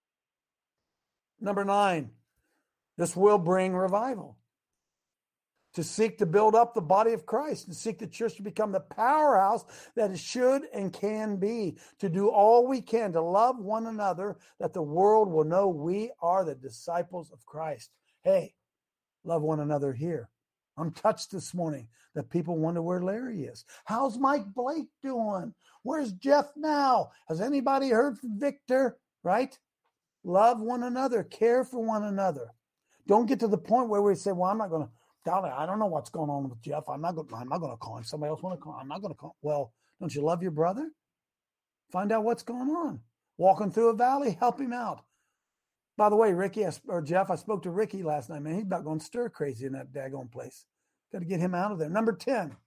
Number nine, this will bring revival. to seek to build up the body of Christ, and seek the church to become the powerhouse that it should and can be, to do all we can to love one another, that the world will know we are the disciples of Christ. Hey, love one another here. I'm touched this morning that people wonder where Larry is. How's Mike Blake doing? Where's Jeff now? Has anybody heard from Victor? Right? Love one another. Care for one another. Don't get to the point where we say, well, I'm not going to, Dolly, I don't know what's going on with Jeff. I'm not going I'm not going to call him. Somebody else want to call him. I'm not going to call him. Well, don't you love your brother? Find out what's going on. Walking through a valley, help him out. By the way, Ricky, I, or Jeff, I spoke to Ricky last night, man. He's about going stir crazy in that daggone place. Got to get him out of there. Number ten,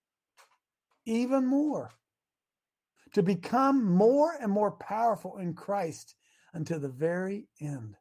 even more. To become more and more powerful in Christ until the very end.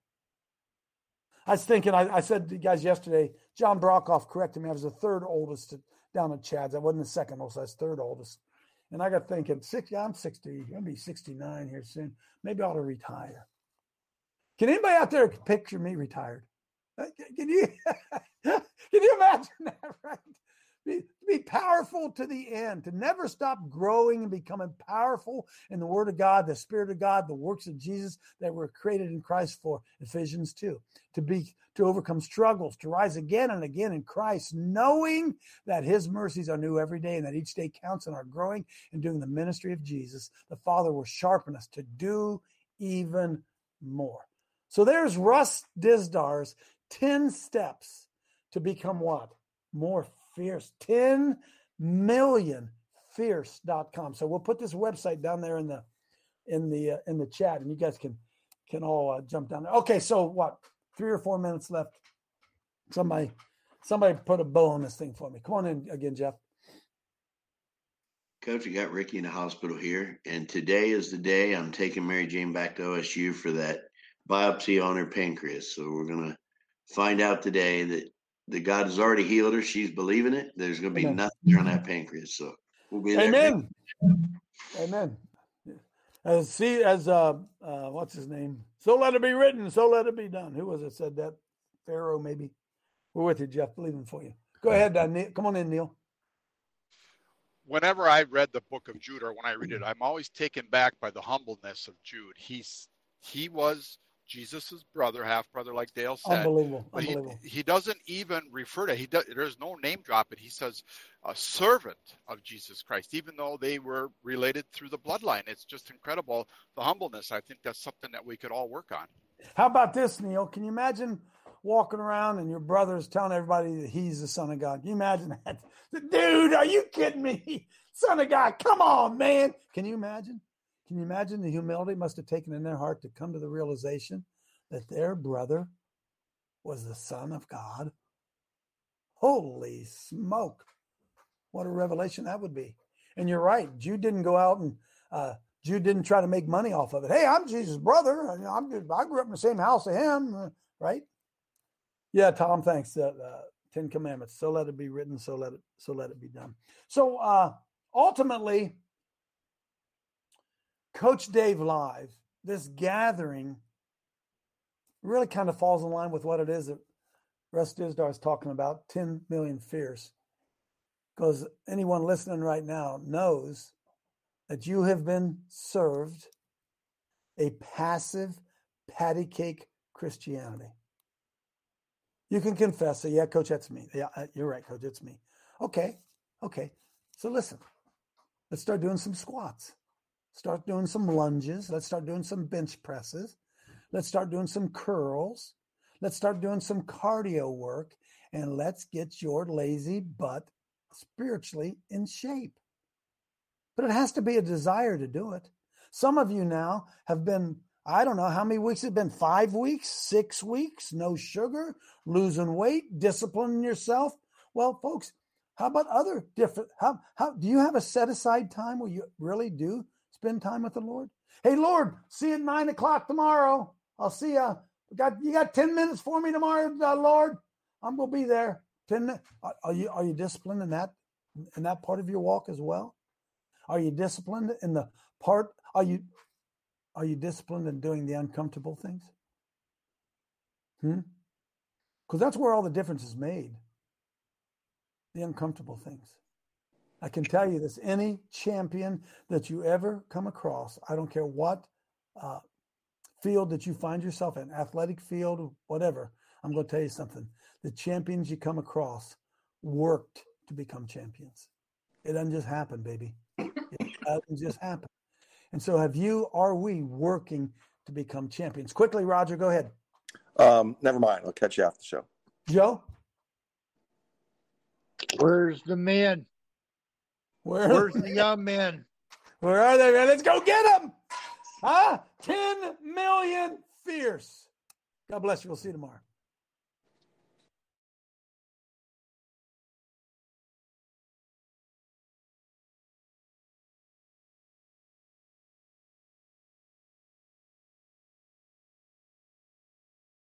I was thinking, I, I said to you guys yesterday, John Brokoff corrected me. I was the third oldest down at Chad's. I wasn't the second oldest, I was third oldest. And I got thinking, sixty, I'm sixty, I'm going to be sixty-nine here soon. Maybe I ought to retire. Can anybody out there picture me retired? Can you, can you imagine that, right? Be, be powerful to the end, to never stop growing and becoming powerful in the Word of God, the Spirit of God, the works of Jesus that were created in Christ for, Ephesians two. To be, to overcome struggles, to rise again and again in Christ, knowing that His mercies are new every day and that each day counts in our growing and doing the ministry of Jesus. The Father will sharpen us to do even more. So there's Russ Disdar's ten steps to become what? More fierce. ten million fierce dot com. So we'll put this website down there in the in the uh, in the chat, and you guys can can all uh, jump down there. Okay, so what? Three or four minutes left. Somebody somebody put a bow on this thing for me. Come on in again, Jeff. Coach, we got Ricky in the hospital here, and today is the day I'm taking Mary Jane back to O S U for that biopsy on her pancreas. So we're gonna find out today that that God has already healed her. She's believing it. There's going to be Amen. Nothing on that pancreas. So we'll be there. Amen. Amen. As see, as uh, uh, what's his name? So let it be written. So let it be done. Who was it said that? Pharaoh, maybe. We're with you, Jeff. Believing for you. Go ahead, uh, Neil. Come on in, Neil. Whenever I read the book of Jude, or when I read it, I'm always taken back by the humbleness of Jude. He's he was Jesus' brother, half brother, like Dale said. Unbelievable. But Unbelievable. He, he doesn't even refer to, he does, there's no name drop it. He says a servant of Jesus Christ, even though they were related through the bloodline. It's just incredible, the humbleness. I think that's something that we could all work on. How about this, Neil? Can you imagine walking around and your brother's telling everybody that he's the Son of God? Can you imagine that? Dude, are you kidding me? Son of God, come on, man. Can you imagine? Can you imagine the humility must have taken in their heart to come to the realization that their brother was the Son of God? Holy smoke. What a revelation that would be. And you're right. Jude didn't go out and uh, Jude didn't try to make money off of it. Hey, I'm Jesus' brother. I'm, I grew up in the same house as him, right? Yeah, Tom, thanks. Uh, uh, Ten Commandments. So let it be written. So let it, so let it be done. So uh, ultimately, Coach Dave Live, this gathering really kind of falls in line with what it is that Russ Disdar is talking about, ten million fierce. Because anyone listening right now knows that you have been served a passive patty cake Christianity. You can confess, say, yeah, Coach, that's me. Yeah, you're right, Coach, it's me. Okay, okay. So listen, let's start doing some squats. Start doing some lunges. Let's start doing some bench presses. Let's start doing some curls. Let's start doing some cardio work. And let's get your lazy butt spiritually in shape. But it has to be a desire to do it. Some of you now have been, I don't know how many weeks it's been, five weeks, six weeks, no sugar, losing weight, disciplining yourself. Well, folks, how about other different, how, how do you have a set aside time where you really do spend time with the Lord? Hey, Lord, see you at nine o'clock tomorrow. I'll see you. Got, you got ten minutes for me tomorrow, uh, Lord? I'm going to be there. ten minutes. Are, are you, are you disciplined in that, in that part of your walk as well? Are you disciplined in the part, are you, are you disciplined in doing the uncomfortable things? Hmm? Because that's where all the difference is made. the uncomfortable things. I can tell you this, any champion that you ever come across, I don't care what uh, field that you find yourself in, athletic field, whatever, I'm going to tell you something. The champions you come across worked to become champions. It doesn't just happen, baby. It doesn't just happen. And so have you, are we working to become champions? Quickly, Roger, go ahead. Um, never mind. I'll catch you after the show. Joe? Where's the men? Where? Where's the young men? Where are they, man? Let's go get them. Huh? ten million fierce. God bless you. We'll see you tomorrow.